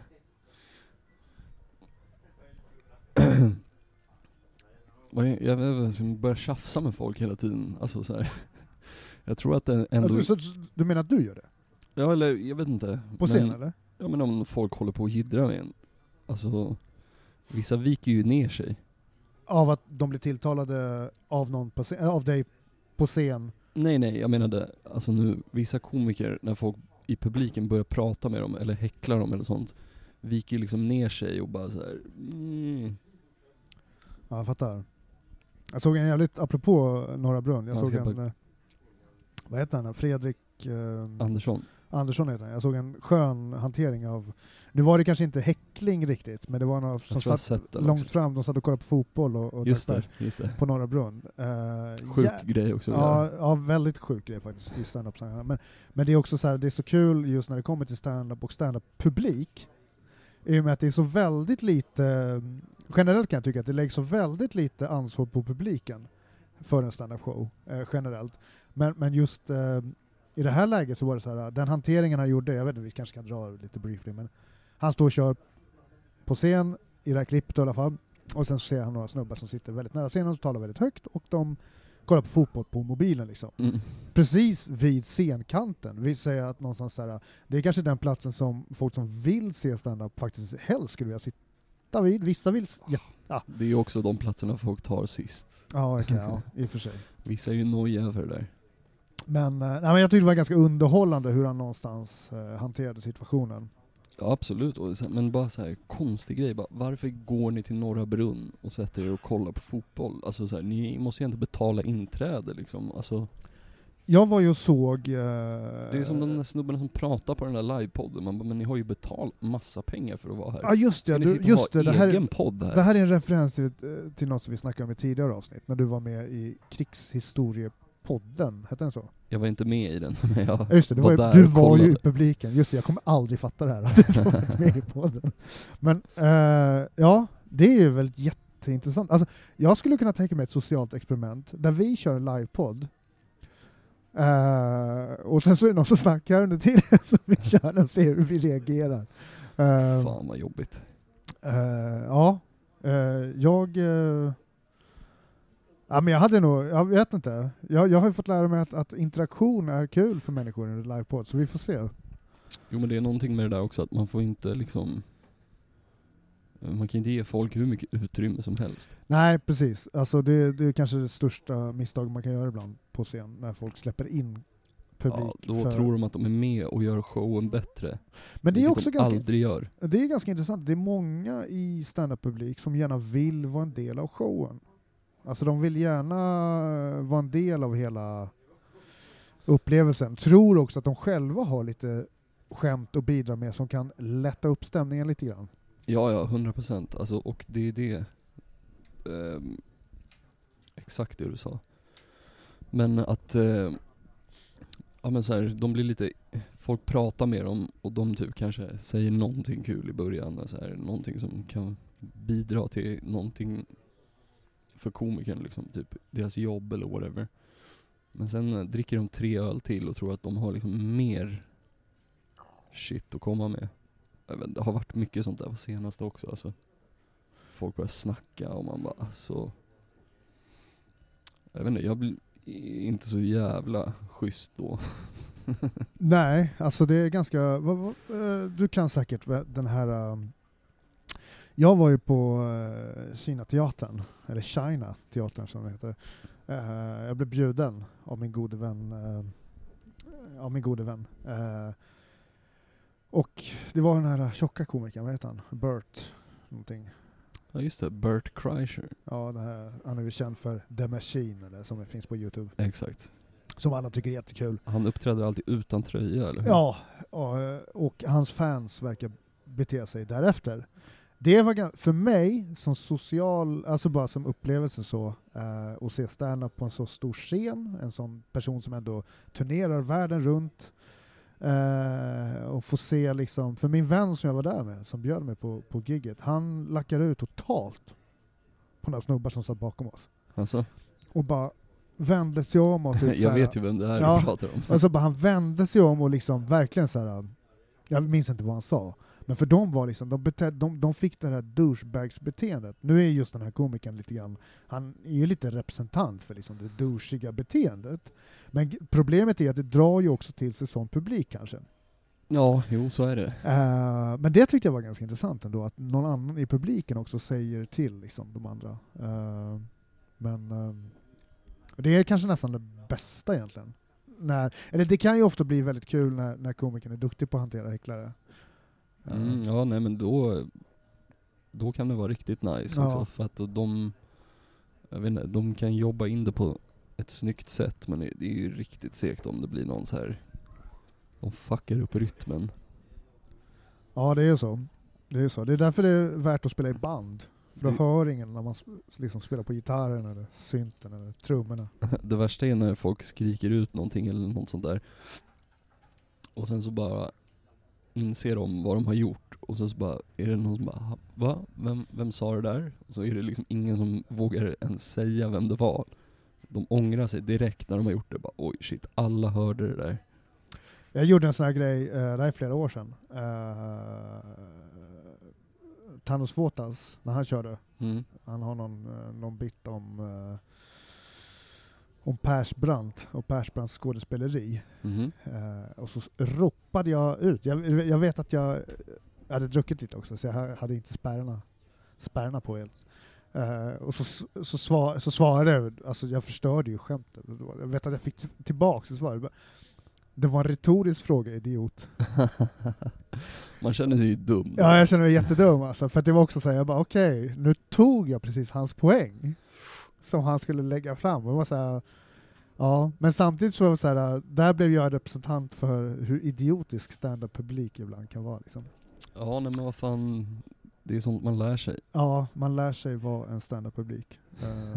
Jag vet inte, börjar tjafsa med folk hela tiden. Alltså så här. Jag tror att det ändå... Du, så, du menar att du gör det? Ja, eller jag vet inte. På scen eller? Ja, men om folk håller på att jiddra med en. Alltså, vissa viker ju ner sig. Av att de blir tilltalade av någon på scen, av dig på scen? Nej, nej, jag menade, alltså nu, vissa komiker, när folk i publiken börjar prata med dem, eller häcklar dem eller sånt, viker liksom ner sig och bara så här. Mm. Ja, jag fattar. Jag såg en jävligt, apropå Norra Brunn, jag Man såg ska en, bara- eh, vad heter han? Fredrik eh, Andersson. Andersson heter han. Jag såg en skön hantering av, nu var det kanske inte häckling riktigt, men det var några som Jag tror jag satt sett det långt också. fram, de satt och kollade på fotboll och, och Just drack det, just det. bärs på Norra Brunn. Uh, Sjuk grej också. Ja, ja, väldigt sjuk grej faktiskt i stand-up sammanhang. Men, men det är också så här, det är så kul just när det kommer till stand-up och stand-up-publik, i och med att det är så väldigt lite, generellt kan jag tycka att det läggs så väldigt lite ansvar på publiken för en stand-up-show, eh, generellt. Men, men just eh, i det här läget så var det så här, den hanteringen han gjorde, jag vet inte, vi kanske kan dra lite briefly, men han står och kör på scen, i det här klippet i alla fall, och sen så ser han några snubbar som sitter väldigt nära scenen och talar väldigt högt, och de kolla på fotboll på mobilen liksom. Mm. Precis vid scenkanten. Vi säger att någonstans där, det är kanske den platsen som folk som vill se stand-up faktiskt helst skulle vilja sitta vid. Vissa vill... Ja. Ja. Det är ju också de platserna folk tar sist. Ja, okay, ja, i och för sig. Vissa är ju nojiga för det där. Men, nej, men jag tyckte det var ganska underhållande hur han någonstans eh, hanterade situationen. Ja, absolut. Och så, men bara så här konstig grej. Bara, varför går ni till Norra Brunn och sätter er och kollar på fotboll? Alltså så här, ni måste ju inte betala inträde liksom. Alltså, Jag var ju och såg... Eh, det är som de där snubbarna som pratar på den där livepodden. Man bara, men ni har ju betalat massa pengar för att vara här. Ja, just det. Ska ni Du, sitta just och det, ha det här, egen podd här? det här är en referens till, till något som vi snackade om i tidigare avsnitt. När du var med i krigshistoriepodden. Hette den så? Jag var inte med i den. Men jag Just det, du var, var ju, där du och var ju kollade. i publiken. Just det, jag kommer aldrig fatta det här. Att du inte var med i podden. Men eh, ja, det är ju väldigt jätteintressant. Alltså, jag skulle kunna tänka mig ett socialt experiment där vi kör en livepodd. Uh, och sen så är det någon som snackar under tiden så vi kör den och ser hur vi reagerar. Uh, Fan vad jobbigt. uh, ja, uh, jag... Uh, ja, men jag hade nog... Jag vet inte. Jag, jag har ju fått lära mig att, att interaktion är kul för människor under livepodd, så vi får se. Jo, men det är någonting med det där också att man får inte liksom... Man kan inte ge folk hur mycket utrymme som helst. Nej, precis. Alltså det, det är kanske det största misstag man kan göra ibland på scen, när folk släpper in publik. Ja, då för... tror de att de är med och gör showen bättre. Men det är också de ganska... aldrig gör. Det är ganska intressant. Det är många i stand-up-publik som gärna vill vara en del av showen. Alltså de vill gärna vara en del av hela upplevelsen. Tror också att de själva har lite skämt att bidra med som kan lätta upp stämningen lite grann. Ja, ja, hundra procent. Alltså, och det är det. Um, exakt det du sa. Men att... Uh, ja men så här, de blir lite... Folk pratar med dem och de typ kanske säger någonting kul i början. Så här, någonting som kan bidra till någonting för komikern, liksom, typ deras jobb eller whatever. Men sen uh, dricker de tre öl till och tror att de har liksom mer shit att komma med. Jag vet, det har varit mycket sånt där på senaste också. Alltså. Folk börjar snacka och man bara alltså... Jag vet inte, jag blir inte så jävla schysst då. Nej, alltså det är ganska... Vad, vad, eh, du kan säkert den här... Um, jag var ju på uh, Kina-teatern, eller China-teatern som det heter. Uh, jag blev bjuden av min gode vän. Uh, av min gode vän. Uh, och det var den här tjocka komikern, vad heter han? Bert någonting. Ja just det, Bert Kreischer. Ja, den här, han är ju känd för The Machine, eller, som finns på YouTube. Exakt. Som alla tycker är jättekul. Han uppträder alltid utan tröja, eller hur? Ja, och, och hans fans verkar bete sig därefter. Det var för mig som social, alltså bara som upplevelse så, eh, att se stand-up på en så stor scen, en sån person som ändå turnerar världen runt, eh, och få se liksom, för min vän som jag var där med, som bjöd mig på, på gigget, han lackade ut totalt på några snubbar som satt bakom oss. Alltså? Och bara vände sig om och typ jag vet ju vem det är ja, du pratar om. Alltså bara han vände sig om och liksom verkligen så här. Jag minns inte vad han sa, men för dem var liksom, de, bete, de, de fick det här douchebags-beteendet. Nu är just den här komikern lite grann, han är ju lite representant för liksom det douchiga beteendet. Men g- problemet är att det drar ju också till sig sån publik kanske. Ja, jo så är det. Uh, men det tyckte jag var ganska intressant ändå, att någon annan i publiken också säger till liksom de andra. Uh, men uh, det är kanske nästan det bästa egentligen. När, eller det kan ju ofta bli väldigt kul när, när komikern är duktig på att hantera häcklare. Mm, ja, nej men då då kan det vara riktigt nice Ja. också, för att de jag vet inte, de kan jobba in det på ett snyggt sätt, men det är ju riktigt segt om det blir någon så här, de fuckar upp rytmen. Ja, det är ju så. Det är så. Det är därför det är värt att spela i band. För då Det- hör ingen när man sp- liksom spelar på gitarren eller synten eller trummorna. Det värsta är när folk skriker ut någonting eller något sånt där. Och sen så bara inser de vad de har gjort. Och så, så bara är det någon som bara, "Ha, va? Vem, vem sa det där?" Och så är det liksom ingen som vågar ens säga vem det var. De ångrar sig direkt när de har gjort det. Bara, oj shit, alla hörde det där. Jag gjorde en sån här grej, uh, det här är flera år sedan. Uh, Thanos Fotas, när han körde. Mm. Han har någon, uh, någon bit om... Uh, om Persbrandt och Persbrandts skådespeleri. Mhm. Eh, och så ropade jag ut. Jag, jag vet att jag hade druckit lite också, så jag hade inte spärrarna, spärrarna på helt. Uh, och så, så, svar, så svarade jag, alltså jag förstörde ju skämtet. Jag vet att jag fick t- tillbaka så svarade. Det var en retorisk fråga, idiot. Man känner sig ju dum. Ja, jag känner mig jättedum alltså. För att det var också så här, jag bara okej, okay, nu tog jag precis hans poäng som han skulle lägga fram. Och det var så här, ja, men samtidigt så var det så här, där blev jag representant för hur idiotisk stand-up publik ibland kan vara liksom. Ja, nej, men vad fan, det är sånt man lär sig. Ja, man lär sig vara en stand-up publik. Uh,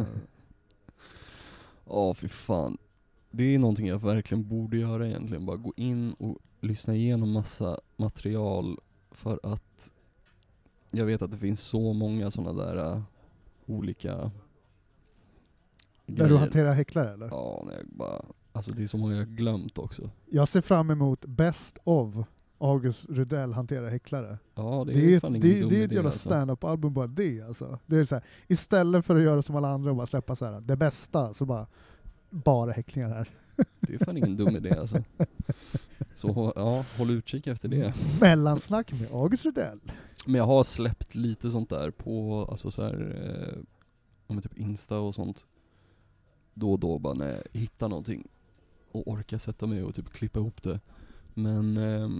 Ja, fy fan. Det är någonting jag verkligen borde göra egentligen. Bara gå in och lyssna igenom massa material, för att jag vet att det finns så många sådana där uh, olika där grejer. du hanterar häcklare eller? Ja, när jag bara, alltså det är så många jag har glömt också. Jag ser fram emot Best of August Rudell hanterar häcklare. Ja, det är, Det är, fan det, ingen det, dum det är ett idé, jävla alltså. stand-up-album bara det alltså. Det är så här, istället för att göra som alla andra och bara släppa så här, det bästa, så bara bara häcklingar här. Det är fan ingen dum idé alltså. Så ja, håll utkik efter det. Mellansnack med August Rudell. Men jag har släppt lite sånt där på, alltså så här, eh, om typ Insta och sånt. Då och då bara när jag hittar någonting och orkar sätta mig och typ klippa ihop det. Men ehm,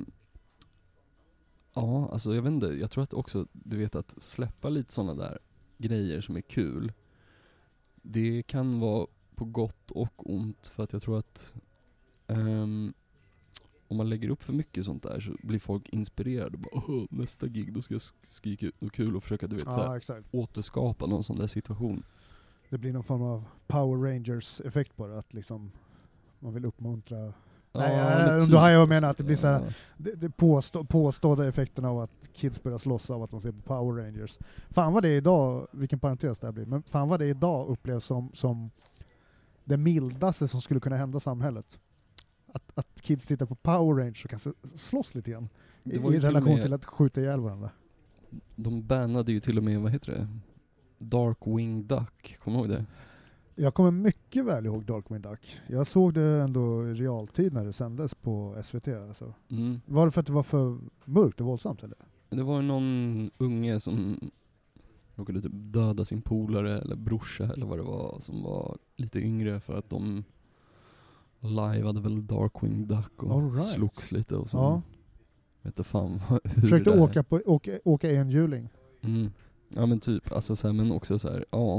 ja, alltså jag vet inte, jag tror att också, du vet, att släppa lite såna där grejer som är kul, det kan vara på gott och ont, för att jag tror att ehm, om man lägger upp för mycket sånt där så blir folk inspirerade och bara, Åh, nästa gig då ska jag sk- skrika ut något kul och försöka, du vet, så här, Ja, exakt. återskapa någon sån där situation. Det blir någon form av Power Rangers-effekt på det, att liksom man vill uppmuntra. Nej, men om typ, du har jag menar att det blir så här, ja. det, det påstå, påstådda effekten av att kids börjar slåss av att de ser på Power Rangers. Fan vad det idag, vilken parentes det här blir, men fan vad det idag upplevs som, som det mildaste som skulle kunna hända samhället. Att, att kids tittar på Power Rangers och kanske slåss lite grann Det i, var ju i till och relation med- till att skjuta ihjäl varandra. De bannade ju till och med, vad heter det? Darkwing Duck, kommer du ihåg det? Jag kommer mycket väl ihåg Darkwing Duck. Jag såg det ändå i realtid när det sändes på S V T. Alltså. Mm. Var det för att det var för mörkt och våldsamt eller? Det var någon unge som råkade typ döda sin polare eller brorsa eller vad det var, som var lite yngre, för att de liveade väl Darkwing Duck och All right. slogs lite och så. Ja. Vet inte fan hur Försökte det där- åka, på, åka, åka enhjuling. Mm. Ja men typ, alltså så här, men också så här, ja.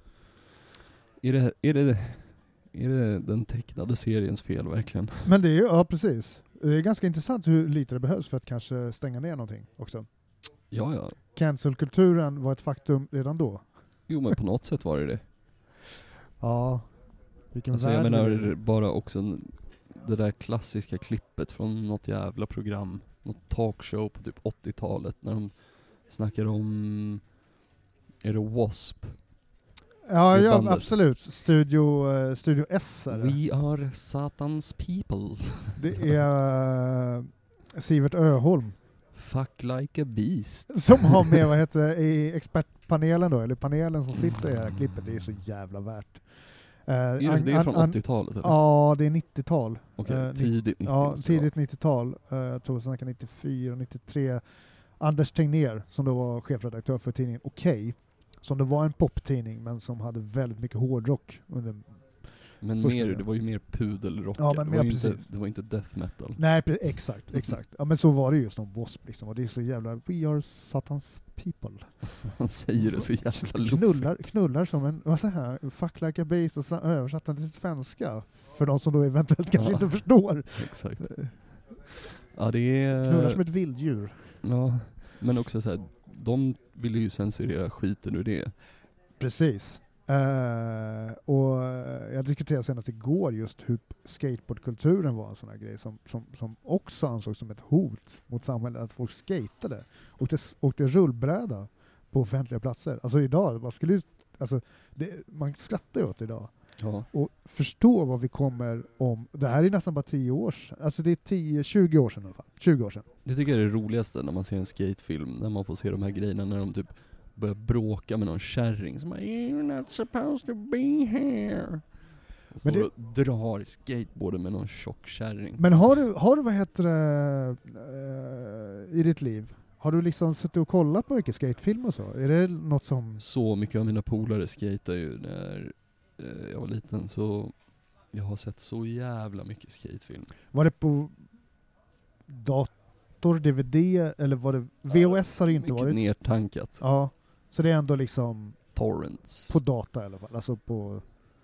Är det, är det, är det den tecknade seriens fel verkligen? Men det är ju, ja precis. Det är ganska intressant hur lite det behövs för att kanske stänga ner någonting också. Ja, ja. Cancelkulturen var ett faktum redan då. Jo men på något sätt var det det. Ja. Vilken Alltså jag värld vi lever menar i. bara också n- det där klassiska klippet från något jävla program, något talkshow på typ åttiotalet, när de snackar om, är det W A S P? Ja, det ja bandet. absolut. Studio, eh, Studio S är det. We are Satans people. Det är uh, Sivert Öholm Fuck like a beast. som har med, vad heter det, i expertpanelen då, eller panelen som sitter i det här klippet. Det är så jävla värt. Uh, Är det, det är från åttiotalet eller? Ja, det är nittiotal. Okej, eh, tidigt nittio. Ja, så tidigt nittiotal. Uh, jag tror snackar nittiofyra, nittiotre. Anders Tegnér, som då var chefredaktör för tidningen Okej, som då var en poptidning, men som hade väldigt mycket hårdrock under. Men första mer, delen. det var ju mer pudelrock. Ja, men det, mer var ju inte, precis. det var inte death metal. Nej, pre- exakt, exakt. Ja, men så var det just om W A S P liksom. Och det är så jävla, we are Satans people. Han säger det så jävla luffigt. Knullar, knullar som en, vad säger här, fuck like a bass, och så översatt den till svenska. För de som då eventuellt kanske Ja. inte förstår. Exakt. Ja, det är... Knullar som ett vilddjur. Ja, men också så här, de ville ju censurera skiten ur det. Precis. Uh, och jag diskuterade senast igår just hur skateboardkulturen var en sån här grej som, som, som också ansågs som ett hot mot samhället, att folk skatade och det, och det rullbräda på offentliga platser. Alltså idag, man skulle ju, alltså det, man skrattar ju åt det idag. Ja. Och förstå vad vi kommer om, det här är nästan bara tio år sedan, alltså det är tio, tjugo år sedan i alla fall, tjugo år sedan. Det tycker jag är det roligaste när man ser en skatefilm, när man får se de här grejerna när de typ börjar bråka med någon kärring som bara, you're not supposed to be here. Står det- och drar skateboarden med någon tjock kärring. Men har du, har du vad heter det, eh, i ditt liv? Har du liksom suttit och kollat på mycket skatefilm och så? Är det något som... Så mycket av mina polare skater ju när eh, jag var liten, så jag har sett så jävla mycket skatefilm. Var det på dator, D V D eller var det... V H S har det inte mycket varit. nertankat. Ja, så det är ändå liksom Torrents. på data i alla fall. Alltså på...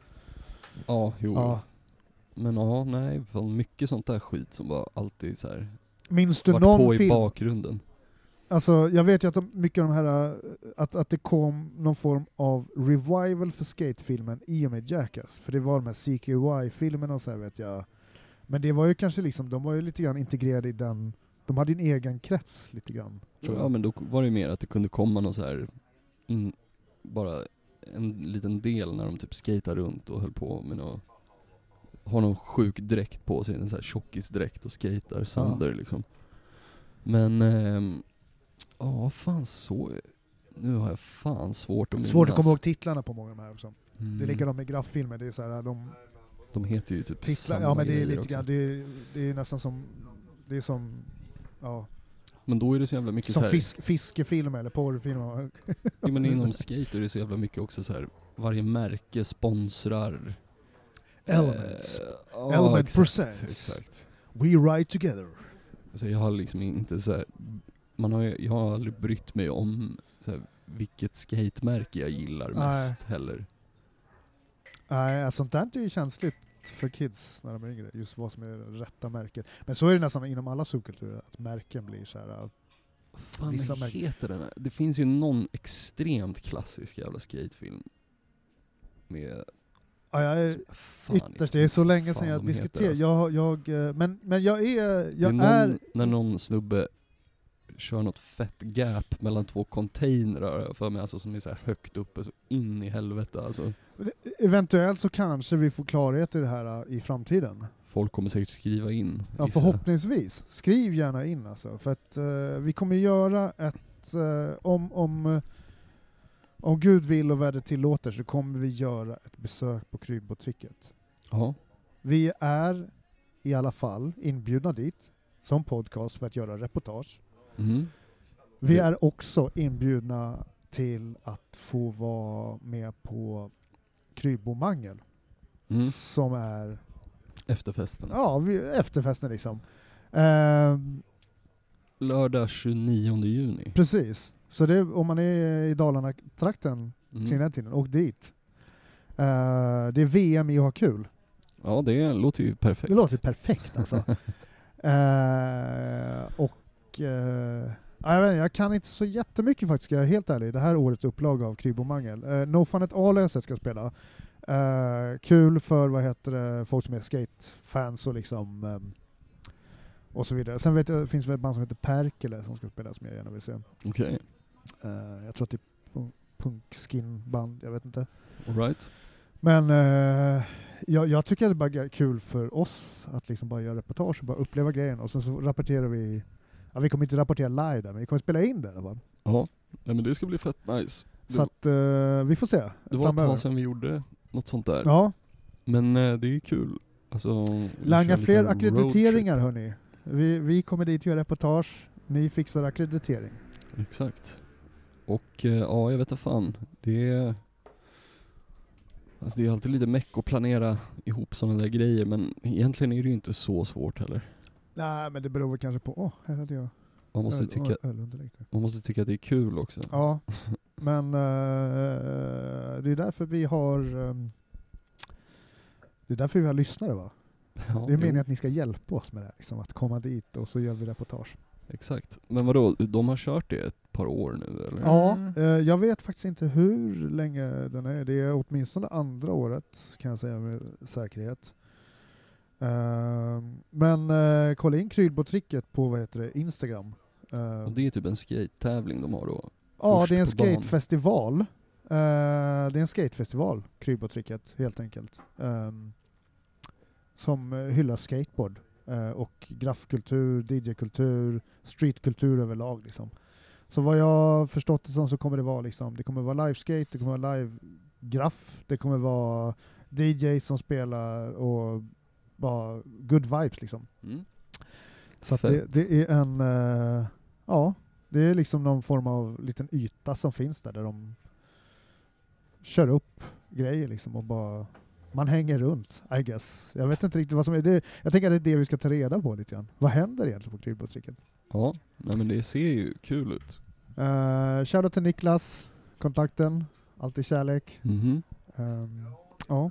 Ja, jo. Ja. Men ja, nej, fan mycket sånt där skit som var alltid så här Minns du varit någon på i film? bakgrunden. Alltså jag vet ju att de, mycket av de här, att, att det kom någon form av revival för skatefilmen i och med Jackass. För det var de här C K Y-filmerna och så här, vet jag. Men det var ju kanske liksom, de var ju lite grann integrerade i den, de hade en egen krets lite grann. Tror jag. Ja, men då var det mer att det kunde komma någon så här in, bara en liten del när de typ skater runt och höll på med något, har någon sjuk dräkt på sig, en så här tjockisdräkt och skater sönder liksom. Men ehm, ja, fan så, nu har jag fan svårt att minnas. Svårt att komma ihåg titlarna på många av de här också. Mm. Det är likadant med grafffilmer, det är så här, de De heter ju typ titlar, samma ja men det är grejer lite också. grann, det är, det är nästan som, det är som, ja, Men då är det så jävla mycket som så här, fisk, fiskefilmer eller porrfilmer. ja, men inom skate är det så jävla mycket också så här, varje märke sponsrar Elements. Eh, ja, Element exakt, presents. exakt. We ride together. Alltså jag har liksom inte så här, man har, jag har aldrig brytt mig om så här, vilket skatemärke jag gillar Nej. mest heller. Nej, sånt där är ju känsligt för kids när de är yngre, just vad som är rätta märken. Men så är det nästan inom alla subkulturer, att märken blir så här. Vad fan Vissa Vissa märken. heter den här? Det finns ju någon extremt klassisk jävla skatefilm med Ja, jag är fan, ytterst, det är så länge sedan fan jag de heter, diskuterade. alltså. Jag, jag, eh, men, men jag är, Det jag är någon, är, när någon snubbe kör något fett gap mellan två containrar för mig, alltså som är så här högt uppe, så in i helvete alltså. eventuellt så kanske vi får klarhet i det här uh, i framtiden. Folk kommer säkert skriva in. Ja, gissar jag. förhoppningsvis. Skriv gärna in alltså, för att uh, vi kommer göra ett, uh, om, om, uh, om Gud vill och vädret tillåter så kommer vi göra ett besök på Kryddbåttricket. Ja. Vi är i alla fall inbjudna dit som podcast för att göra reportage. Mhm. Vi Det- är också inbjudna till att få vara med på Krybomangel Mm. som är Efterfesten. ja, vi, efterfesten liksom. Ehm, Lördag tjugonionde juni. precis. Så det, om man är i Dalarna-trakten kring Mm. den tiden, åk dit. Ehm, det är V M i att ha kul. Ja, det låter ju perfekt. Det låter perfekt alltså. Ehm, och eh, ja, jag, vet, inte, jag kan inte så jättemycket faktiskt, ska jag vara helt ärlig. Det här årets upplaga av Krybomangel. Uh, No Fun At All har jag sett ska spela. Uh, kul för vad heter det, folk som är skatefans och liksom um, och så vidare. Sen vet jag, det finns väl ett band som heter Perkele som ska spela som jag gärna vill se. Okej, Uh, jag tror att det är punk- punkskin-band, jag vet inte. all right. Men uh, jag, jag tycker att det bara är kul för oss att liksom bara göra reportage och bara uppleva grejen och sen så rapporterar vi. Ja, vi kommer inte rapportera live där, men vi kommer spela in det i alla fall. Ja, nej, men det ska bli fett nice. Det, Så att uh, vi får se det var ett framöver. tag sedan vi gjorde något sånt där. Ja, Men eh, det är ju kul. Alltså, vi langa kör fler lite akkrediteringar hörni. Vi, vi kommer dit och gör reportage. Ni fixar akkreditering. roadtrip. Exakt. Och eh, ja, jag vet inte fan. Det är... Alltså det är alltid lite meck att planera ihop sådana där grejer, men egentligen är det ju inte så svårt heller. Nej, men det beror väl kanske på... Åh, här hade jag Man måste, öl, tycka, ölunderlägg där. man måste tycka att det är kul också. Ja, men uh, det är därför vi har... Um, det är därför vi har lyssnare va? Ja, Det är jo, meningen att ni ska hjälpa oss med det här, liksom, att komma dit och så gör vi reportage. exakt. Men vadå, de har kört det ett par år nu eller? Ja, eh, jag vet faktiskt inte hur länge den är. Det är åtminstone andra året kan jag säga med säkerhet. Eh, men eh, kolla in Kryddbåttricket på vad heter det, Instagram. Eh, Och det är typ en skate-tävling de har då. ja, först det är en på dagen. skatefestival. Eh, det är en skatefestival, Kryddbåttricket, helt enkelt. Eh, som eh, hyllar skateboard. Eh, och graffkultur, D J-kultur, streetkultur överlag liksom. Så vad jag har förstått det som så kommer det vara liksom, det kommer vara live skate, det kommer vara live graff, det kommer vara D J som spelar och bara good vibes liksom. Mm. Så att det, det är en, uh, ja, det är liksom någon form av liten yta som finns där, där de kör upp grejer liksom och bara, man hänger runt, I guess. Jag vet inte riktigt vad som är det. Jag tänker att det är det vi ska ta reda på lite grann. Vad händer egentligen på grillbåtsriket? Ja, nej, men det ser ju kul ut. Uh, shoutout till Niklas, kontakten, alltid kärlek. Mhm. Um, ja.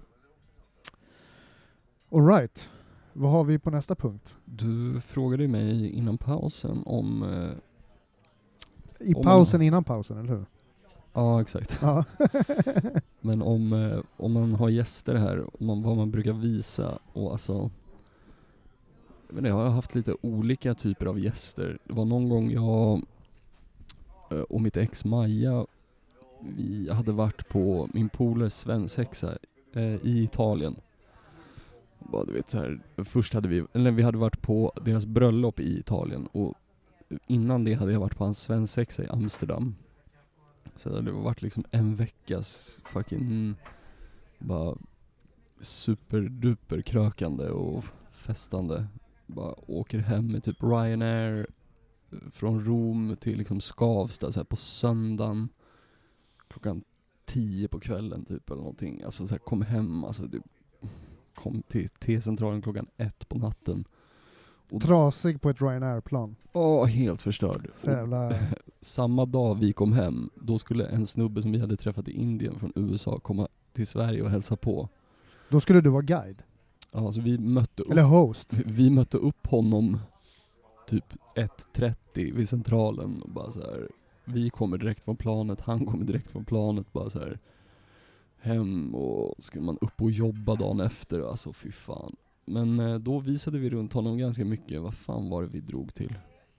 All right. Vad har vi på nästa punkt? Du frågade mig innan pausen om... Eh, I om pausen man, innan pausen, eller hur? Ja, exakt. Ja. Men om, eh, om man har gäster här, om man, vad man brukar visa och alltså... Men jag har haft lite olika typer av gäster. Det var någon gång jag eh, och mitt ex Maja, vi hade varit på min polers svensexa eh, i Italien. Bara, du vet så här, först hade vi, eller vi hade varit på deras bröllop i Italien och innan det hade jag varit på hans svensexa i Amsterdam. Så det hade varit liksom en veckas fucking bara superduper krökande och festande. Bara åker hem med typ Ryanair från Rom till liksom Skavsta så här på söndagen klockan tio på kvällen typ eller någonting. Alltså så här, kom hem, alltså det kom till T-centralen klockan ett på natten. Och Trasig på ett Ryanair-plan. Åh, helt förstörd. Så jävla... Samma dag vi kom hem, då skulle en snubbe som vi hade träffat i Indien från U S A komma till Sverige och hälsa på. Då skulle du vara guide? Ja, så vi mötte upp, eller host? Vi mötte upp honom typ ett trettio vid centralen och bara så här. Vi kommer direkt från planet, han kommer direkt från planet, bara så här hem och ska man upp och jobba dagen efter, alltså fy fan. Men eh, då visade vi runt honom ganska mycket. Vad fan var det vi drog till?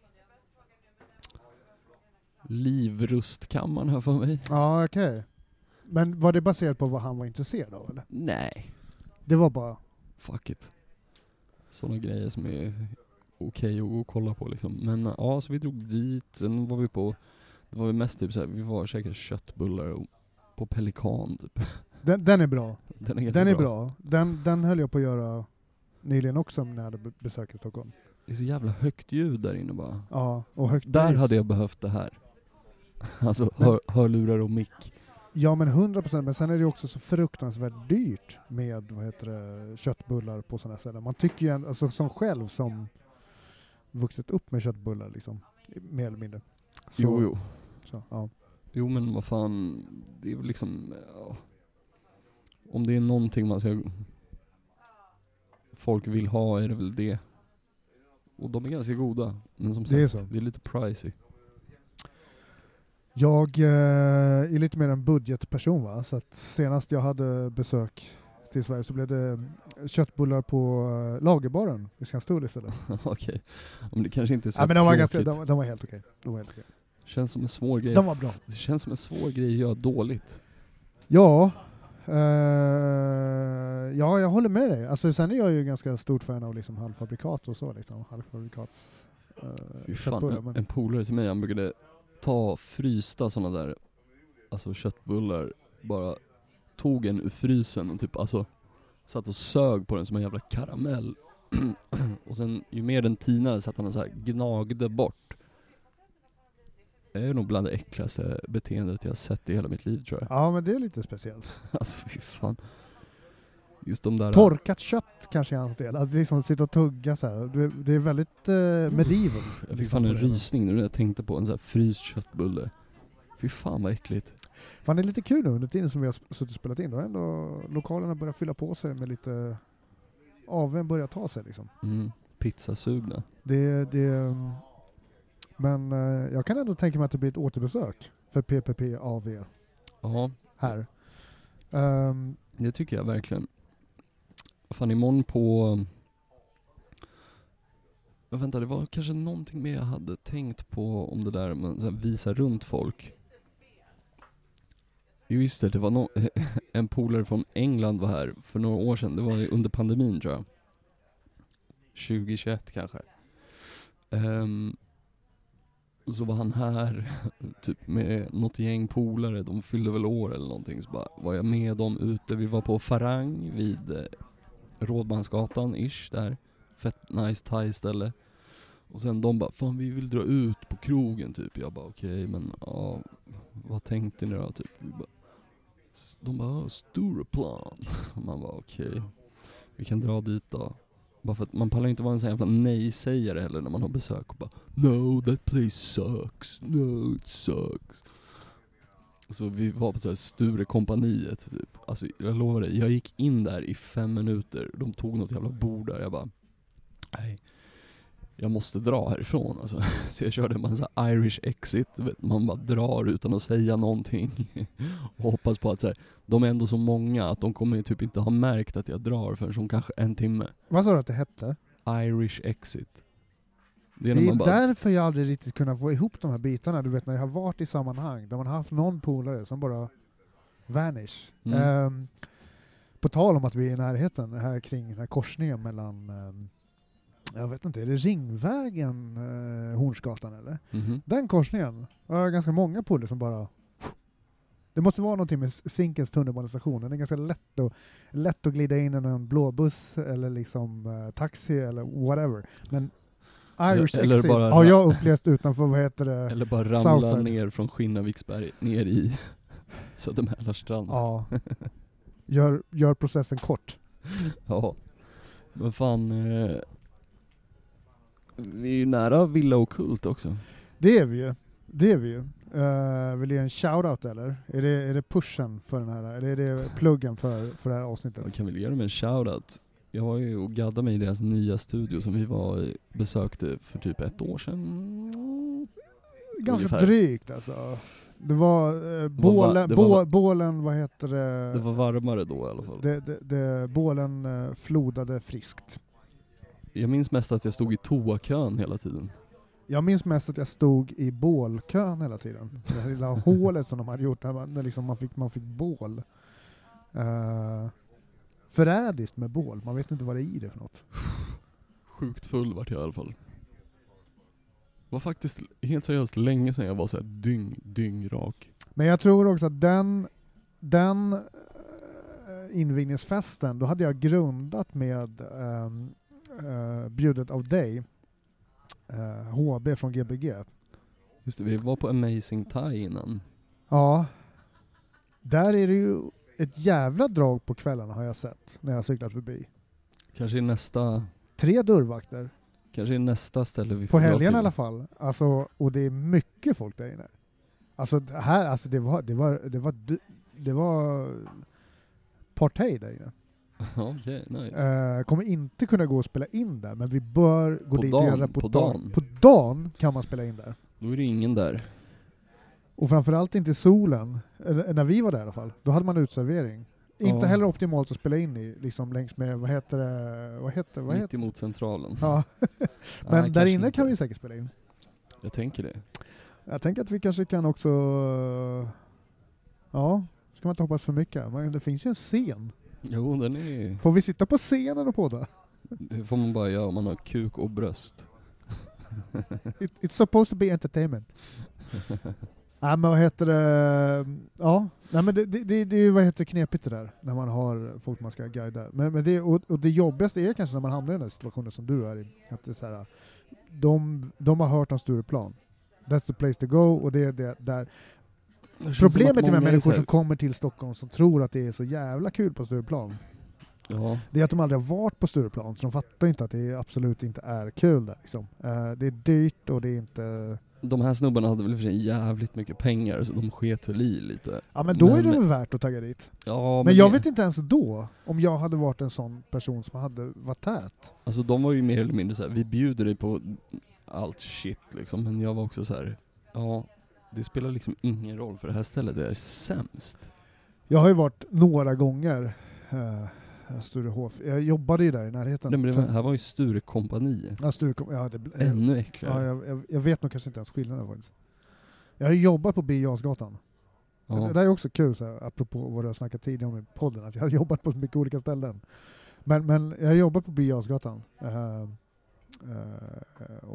Livrustkammaren här för mig. Ja, okej. Okay. Men var det baserat på vad han var intresserad av, eller? Nej. Det var bara... Fuck it. Sådana grejer som är okej okay att gå och kolla på liksom. Men ja, så vi drog dit. Sen var vi på... Det var vi mest typ såhär, vi var och käkade köttbullar och, på Pelikan typ. Den, den är bra. Den är, den är bra. bra. Den, den höll jag på att göra nyligen också när jag hade besök i Stockholm. Det är så jävla högt ljud där inne bara. Ja, och högt Där pris. hade jag behövt det här. Alltså hör, hörlurar och mick. Ja, men hundra procent. Men sen är det också så fruktansvärt dyrt med, vad heter det, köttbullar på sådana ställen. Man tycker ju, en, alltså som själv som vuxit upp med köttbullar liksom, mer eller mindre. Så, Jo, jo. Så, ja. Jo, men vad fan, det är väl liksom, ja, om det är någonting man ska, folk vill ha är det väl det. Och de är ganska goda, men som Det är sagt, så. det är lite pricey. Jag eh, är lite mer en budgetperson, va? Så att senast jag hade besök till Sverige så blev det köttbullar på uh, lagerbaren i Skanstull istället. Okej, men det kanske inte är så Ja, men de var, plåkigt. ganska, de, de var helt okej. De var helt okej. Känns som en svår grej. De var bra. Det känns som en svår grej att göra dåligt. Ja, eh, ja, jag håller med dig. Alltså, sen är jag ju ganska stort fan av liksom halvfabrikat och så. Liksom. Halvfabrikats eh, Fy fan, köttbullar. en, Men, en polare till mig, han brukade ta frysta sådana där, alltså köttbullar, bara tog en ur frysen och typ alltså satt och sög på den som en jävla karamell. Och sen ju mer den tinade så att han så här gnagde bort. Det är nog bland det äckligaste beteendet jag har sett i hela mitt liv, tror jag. ja, men det är lite speciellt. Alltså fy fan. Just de där... Torkat kött kanske är hans del. Alltså det är som att sitta och tugga så här. Det, det är väldigt eh, medieval. Jag fick fan en rysning nu när jag tänkte på en sån här fryst köttbulle. Fy fan vad äckligt. Fan, det är lite kul nu under tiden som vi har suttit och spelat in. Då ändå lokalerna börjar fylla på sig med lite... Aven börjar ta sig liksom. Mm. Pizzasugna. Det, det, men eh, jag kan ändå tänka mig att det blir ett återbesök för P P P A V Ja, här. Um, det tycker jag verkligen. Fan, imorgon på... Jag vänta, det var kanske någonting mer jag hade tänkt på om det där med att visa runt folk. Jo just det, det var no- en polare från England var här för några år sedan. Det var under pandemin, tror jag. tjugo tjugoett kanske. Um, Och så var han här typ med något gäng polare, de fyllde väl år eller någonting, så bara var jag med dem ute. Vi var på Farang vid eh, Rådmansgatan ish där, fett nice thai ställe. Och sen de bara, fan vi vill dra ut på krogen typ. Jag bara okej, okay, men ja, vad tänkte ni då typ? Vi bara, de bara, Stureplan. Man bara okej, okay, vi kan dra dit då. Bara för att man pallar inte vara en sån jävla nej-sägare heller när man har besök och bara no, that place sucks, no, it sucks. Så vi var på så här Sturekompaniet typ. Alltså jag lovar dig, jag gick in där i fem minuter. De tog något jävla bord där. Jag bara, nej, jag måste dra härifrån alltså. Så jag körde en sån här Irish exit, vet, man bara drar utan att säga någonting. Och hoppas på att så här, de är ändå så många att de kommer typ inte ha märkt att jag drar förrän som kanske en timme. Vad sa du att det hette? Irish exit. Det är, det är bara... därför jag aldrig riktigt kunnat få ihop de här bitarna. Du vet när jag har varit i sammanhang där man har haft någon polare som bara vanish. Mm. Um, på tal om att vi är i närheten här kring den här korsningen mellan um, jag vet inte, är det Ringvägen, uh, Hornsgatan eller? Mm-hmm. Den korsningen har ganska många polare som bara det måste vara någonting med Zinkens tunnelbanestation. Den är ganska lätt, och, lätt att glida in i en blåbuss eller liksom uh, taxi eller whatever. Men Irish eller, eller bara har jag upplevt utanför, vad heter det? Eller bara ramla Southside. Ner från Skinnarviksberg ner i Södermälarstrand. Ja. Gör, gör processen kort. Ja. Men fan, eh, vi är ju nära Villa och Kult också. Det är vi ju. Det är vi ju. Uh, vill du ge en shoutout eller? Är det, är det pushen för den här, eller är det pluggen för, för det här avsnittet? Jag kan väl ge dem en shoutout. Jag var ju och gaddade mig i deras nya studio som vi var besökte för typ ett år sedan. Ganska ungefär. Drygt alltså. Det var, eh, bålen, det var, bå, bålen, vad heter det? Det var varmare då i alla fall. Det, det, det, bålen eh, flodade friskt. Jag minns mest att jag stod i toakön hela tiden. Jag minns mest att jag stod i bålkön hela tiden. Det här lilla hålet som de hade gjort där man, där liksom man, fick, man fick bål. Uh, förrädiskt med bål. Man vet inte vad det är i det för något. Sjukt full vart jag i alla fall. Det var faktiskt helt seriöst länge sedan jag var så här dyng, dyng rak. Men jag tror också att den, den uh, invigningsfesten, då hade jag grundat med um, uh, bjudet av dig. Uh, H B från G B G. Just det, vi var på Amazing Thai innan. Ja. Där är det ju ett jävla drag på kvällarna har jag sett när jag har cyklat förbi. Kanske i nästa... Tre dörrvakter. Kanske i nästa ställe vi får på helgen i alla fall. Alltså, och det är mycket folk där inne. Alltså här, alltså det var det var det var det var partaj där inne. Okej, okay, nice. Uh, kommer inte kunna gå och spela in där, men vi bör gå på dit dagen, och göra på, på dagen. dagen. På dagen kan man spela in där. Då är det ingen där. Och framförallt inte solen, eller, när vi var där i alla fall. Då hade man utservering. Ja. Inte heller optimalt att spela in i, liksom längs med, vad heter det? Vad heter, vad Mitt heter? emot centralen. Ja. Men ja, där inne inte. Kan vi säkert spela in. Jag tänker det. Jag tänker att vi kanske kan också, ja, ska man inte hoppas för mycket. Men det finns ju en scen. Jo, den är... Får vi sitta på scenen och podda? Det får man bara göra om man har kuk och bröst. It, it's supposed to be entertainment. Ja, men vad heter det? Ja, nej, men det, det, det, det är ju vad heter knepigt det där när man har folk man ska guida. Men, men det, och, och det jobbigaste är kanske när man hamnar i den här situationen som du är i. Att det är så här, de, de har hört om Stureplan. That's the place to go, och det är det där. Problemet med människor som kommer till Stockholm som tror att det är så jävla kul på Stureplan. Ja. Det är att de aldrig har varit på Stureplan, så de fattar inte att det absolut inte är kul där. Liksom. Uh, det är dyrt och det är inte... De här snubbarna hade väl för sig jävligt mycket pengar, så de sket väl i lite. Ja, men då men, är det väl värt att tagga dit. Ja, men, men jag det... vet inte ens då om jag hade varit en sån person som hade varit tät. Alltså de var ju mer eller mindre så här, vi bjuder dig på allt shit liksom, men jag var också så här, ja, det spelar liksom ingen roll för det här stället är sämst. Jag har ju varit några gånger uh, Sturehof. Jag jobbade ju där i närheten. Nej, men det var, här var ju Sturekompaniet. Ja, Sturekom- ja, det, Ännu äckligare. Ja, jag, jag, jag vet nog kanske inte ens skillnaden faktiskt. Jag har jobbat på Birger Jarlsgatan. Ja. Det, det är också kul, så här, apropå vad du har snackat tidigare om i podden, att jag har jobbat på så mycket olika ställen. Men, men jag har jobbat på Birger Jarlsgatan. Uh, uh, och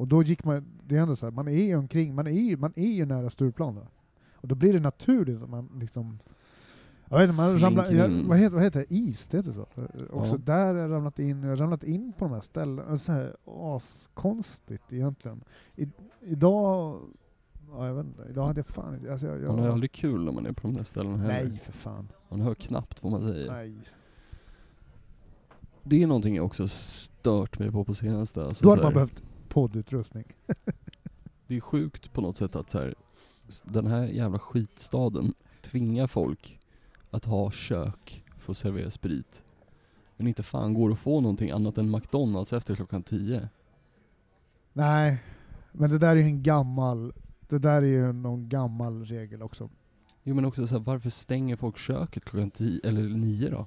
Och då gick man, det är ändå så här, man är ju omkring, man är ju, man är ju nära Stureplan då. Och då blir det naturligt att man liksom, jag vet inte, man ramlar, jag, vad, heter, vad heter det? Is, det heter så. Också Ja. där har jag ramlat in, jag har ramlat in på de här ställena. Så här askonstigt egentligen. I, idag, ja, jag vet inte, idag hade jag fan inte, alltså jag, jag, Man har ju aldrig kul när man är på de där ställena heller. nej för fan. Man hör knappt vad man säger. Nej. Det är någonting jag också stört mig på på senaste. Alltså, Då hade så här, man behövt poddutrustning. det är sjukt på något sätt att så här, s- den här jävla skitstaden tvingar folk att ha kök för att servera sprit. Men inte fan går att få någonting annat än McDonalds efter klockan tio. Nej, men det där är ju en gammal, det där är ju någon gammal regel också. Jo men också så här, varför stänger folk köket klockan tio eller nio då?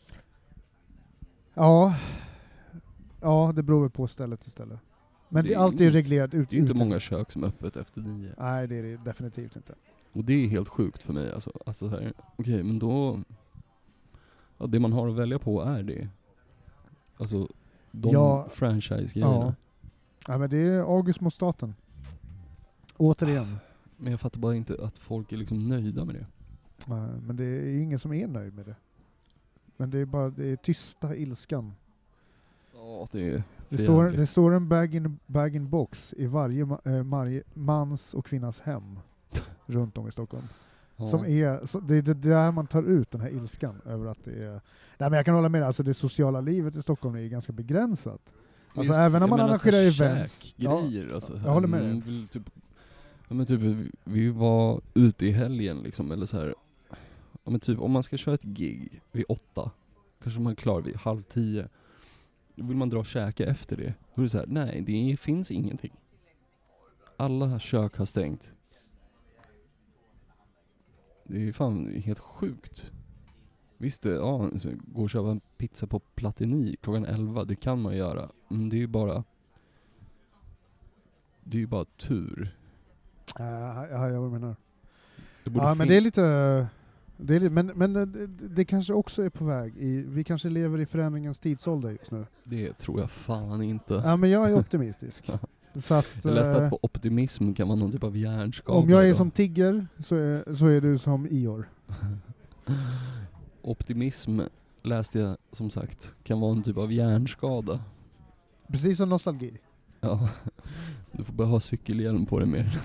Ja, ja det beror väl på stället till ställe. Men Det det är är alltid inte- reglerat ut. Det är inte ut- många kök som är öppet efter nio. Nej, det är det definitivt inte. Och det är helt sjukt för mig alltså. Alltså så här, okej men då, ja, det man har att välja på är det. Alltså de Ja. franchise-grejerna. Ja. Ja, men det är August mot staten. Återigen. Men jag fattar bara inte att folk är liksom nöjda med det. Nej, men det är ingen som är nöjd med det. Men det är bara det är tysta ilskan. Ja, det är Det för står, jävligt. det står en bag in, bag in box i varje, ma- eh, varje mans och kvinnas hem runt om i Stockholm. Ja. Som är, så det är det där man tar ut den här ilskan över att det är... Nej men jag kan hålla med, alltså det sociala livet i Stockholm är ju ganska begränsat. Alltså Just, även om jag man menar så här arrangerar events. käkgrejer, alltså, jag så här, håller med mm, dig. vill typ, ja, men typ, vi- vi var ute i helgen liksom, eller så här. Ja, men typ, om man ska köra ett gig vid åtta, kanske man är klar vid halv tio. Då vill man dra och käka efter det. Då är det så här, nej, det finns ingenting. Alla kök har stängt. Det är fan helt sjukt. Visst, det, ja, så gå och köpa en pizza på Platini klockan elva, det kan man göra. Men det är ju bara, det är ju bara tur. Uh, ja, jag menar. Det borde Ja, men fin- det är lite... Det är, li- men men det, det kanske också är på väg. I, vi kanske lever i förändringens tidsålder just nu. Det tror jag fan inte. Ja, men jag är optimistisk. Så att, Jag läste eh, att på optimism kan vara någon typ av hjärnskada. om jag är idag. som Tigger så är, så är du som Ior. Optimism läste jag som sagt kan vara en typ av hjärnskada. Precis som nostalgi. Ja, du får bara ha cykelhjälm på dig mer.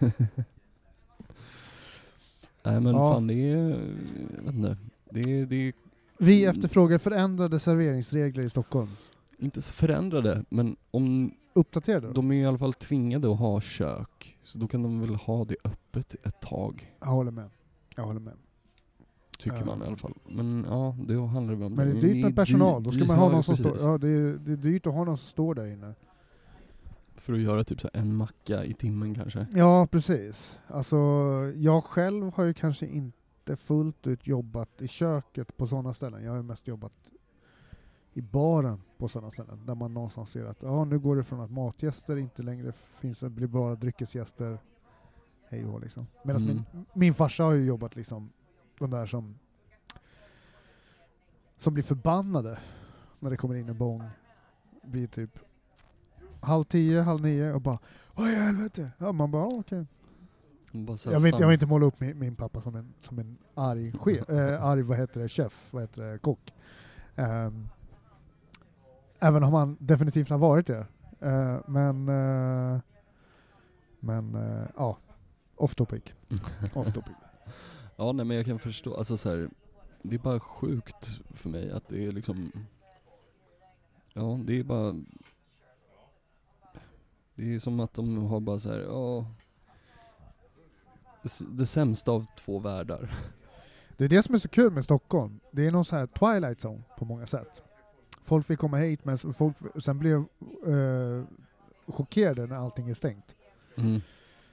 Nej men Ja. fan det är, jag vet inte, det är, det är Vi efterfrågar förändrade serveringsregler i Stockholm. inte så förändrade, men om Uppdaterade? de är i alla fall tvingade att ha kök, så då kan de väl ha det öppet ett tag, Jag håller med. Jag håller med. tycker Ja. man i alla fall. Men ja, det handlar väl om Men det är dyrt med personal. Då ska dyrt- man ha ja, någon som precis. står... Ja, det är, det är dyrt att ha någon som står där inne. För att göra typ så här en macka i timmen kanske. Ja, precis. Alltså, jag själv har ju kanske inte fullt ut jobbat i köket på sådana ställen. Jag har ju mest jobbat i baren på sådana ställen. Där man någonstans ser att ja, nu går det från att matgäster inte längre finns, det blir bara dryckesgäster. Hej och hå, liksom. Medan Mm. min, min farsa har ju jobbat liksom, de där som som blir förbannade när det kommer in en bång vid typ halv tio, halv nio och bara vad i helvete? Ja, man bara okej. Bara så här, Jag vill, fan. jag vill inte måla upp min, min pappa som en, som en arg, chef, äh, arg vad heter det, chef, vad heter det, kock. Um, även om han definitivt har varit det. Uh, men uh, men uh, ja, off topic. off topic. Ja nej men jag kan förstå, alltså så här, det är bara sjukt för mig att det är liksom, ja det är bara, det är som att de har bara så här, ja, det, s- det sämsta av två världar. Det är det som är så kul med Stockholm. Det är någon så här Twilight Zone på många sätt. Folk vill komma hit men folk sen blir uh, chockerade när allting är stängt. Mm.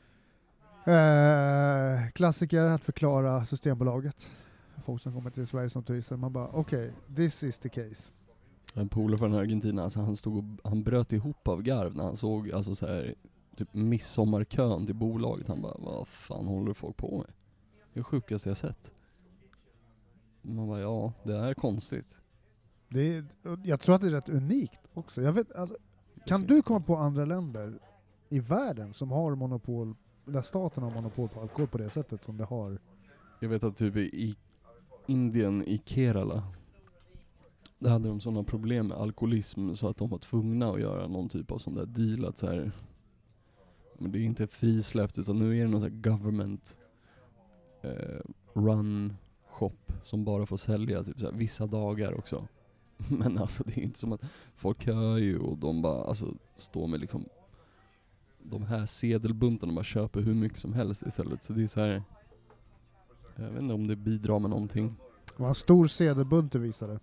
Uh, klassiker att förklara Systembolaget. Folk som kommer till Sverige som turister. Man bara okej, okay, this is the case. En polare från Argentina, alltså han stod och, han bröt ihop av garv när han såg alltså så här typ midsommarkön till bolaget. Han bara, vad fan håller folk på med? Det är det sjukaste jag sett. Man bara, ja, det är konstigt. Det är, jag tror att det är rätt unikt också. Jag vet, alltså, kan Det du finns- komma på andra länder i världen som har monopol, där staten har monopol på alkohol på det sättet som det har. Jag vet att typ i Indien, i Kerala, där hade de sådana problem med alkoholism så att de var tvungna att göra någon typ av sån där deal att så här, men det är inte frisläppt utan nu är det någon sån här government eh, run shop som bara får sälja typ så här vissa dagar också. Men alltså det är inte som att folk hör ju och de bara alltså står med liksom de här sedelbuntarna och bara köper hur mycket som helst istället. Så det är så här, jag vet inte om det bidrar med någonting. Det var en stor sedelbunt du visade.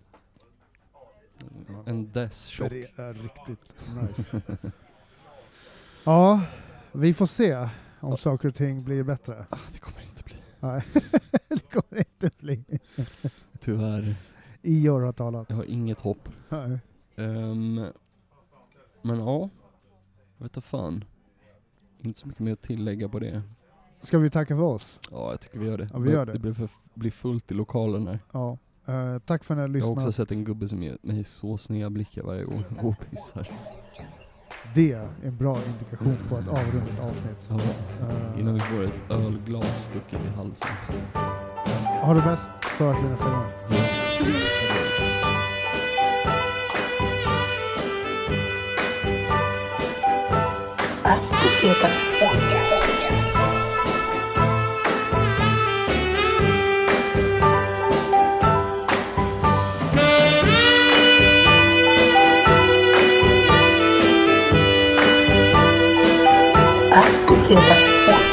En dess tjock. Det är riktigt nice. Ja, vi får se om ja. saker och ting blir bättre. Ah, det kommer inte bli. Nej, det kommer inte bli. Tyvärr. I år har talat. Jag har inget hopp. Nej. Um, men ja, jag vet inte fan. Inte så mycket mer att tillägga på det. Ska vi tacka för oss? Ja, jag tycker vi gör det. Ja, vi gör det. Det blir, för, blir fullt i lokalen här. Ja. Uh, tack för att ni har lyssnat. Jag har också sett en gubbe som ger mig så sneda blickar varje gång och pissar. Det är en bra indikation på ett avrundat avsnitt. Ja, uh, innan vi får ett ölglas stucket i halsen. Ha det bäst, så hörs vi nästa gång. Ascoceta Podcast. Ascoceta Podcast.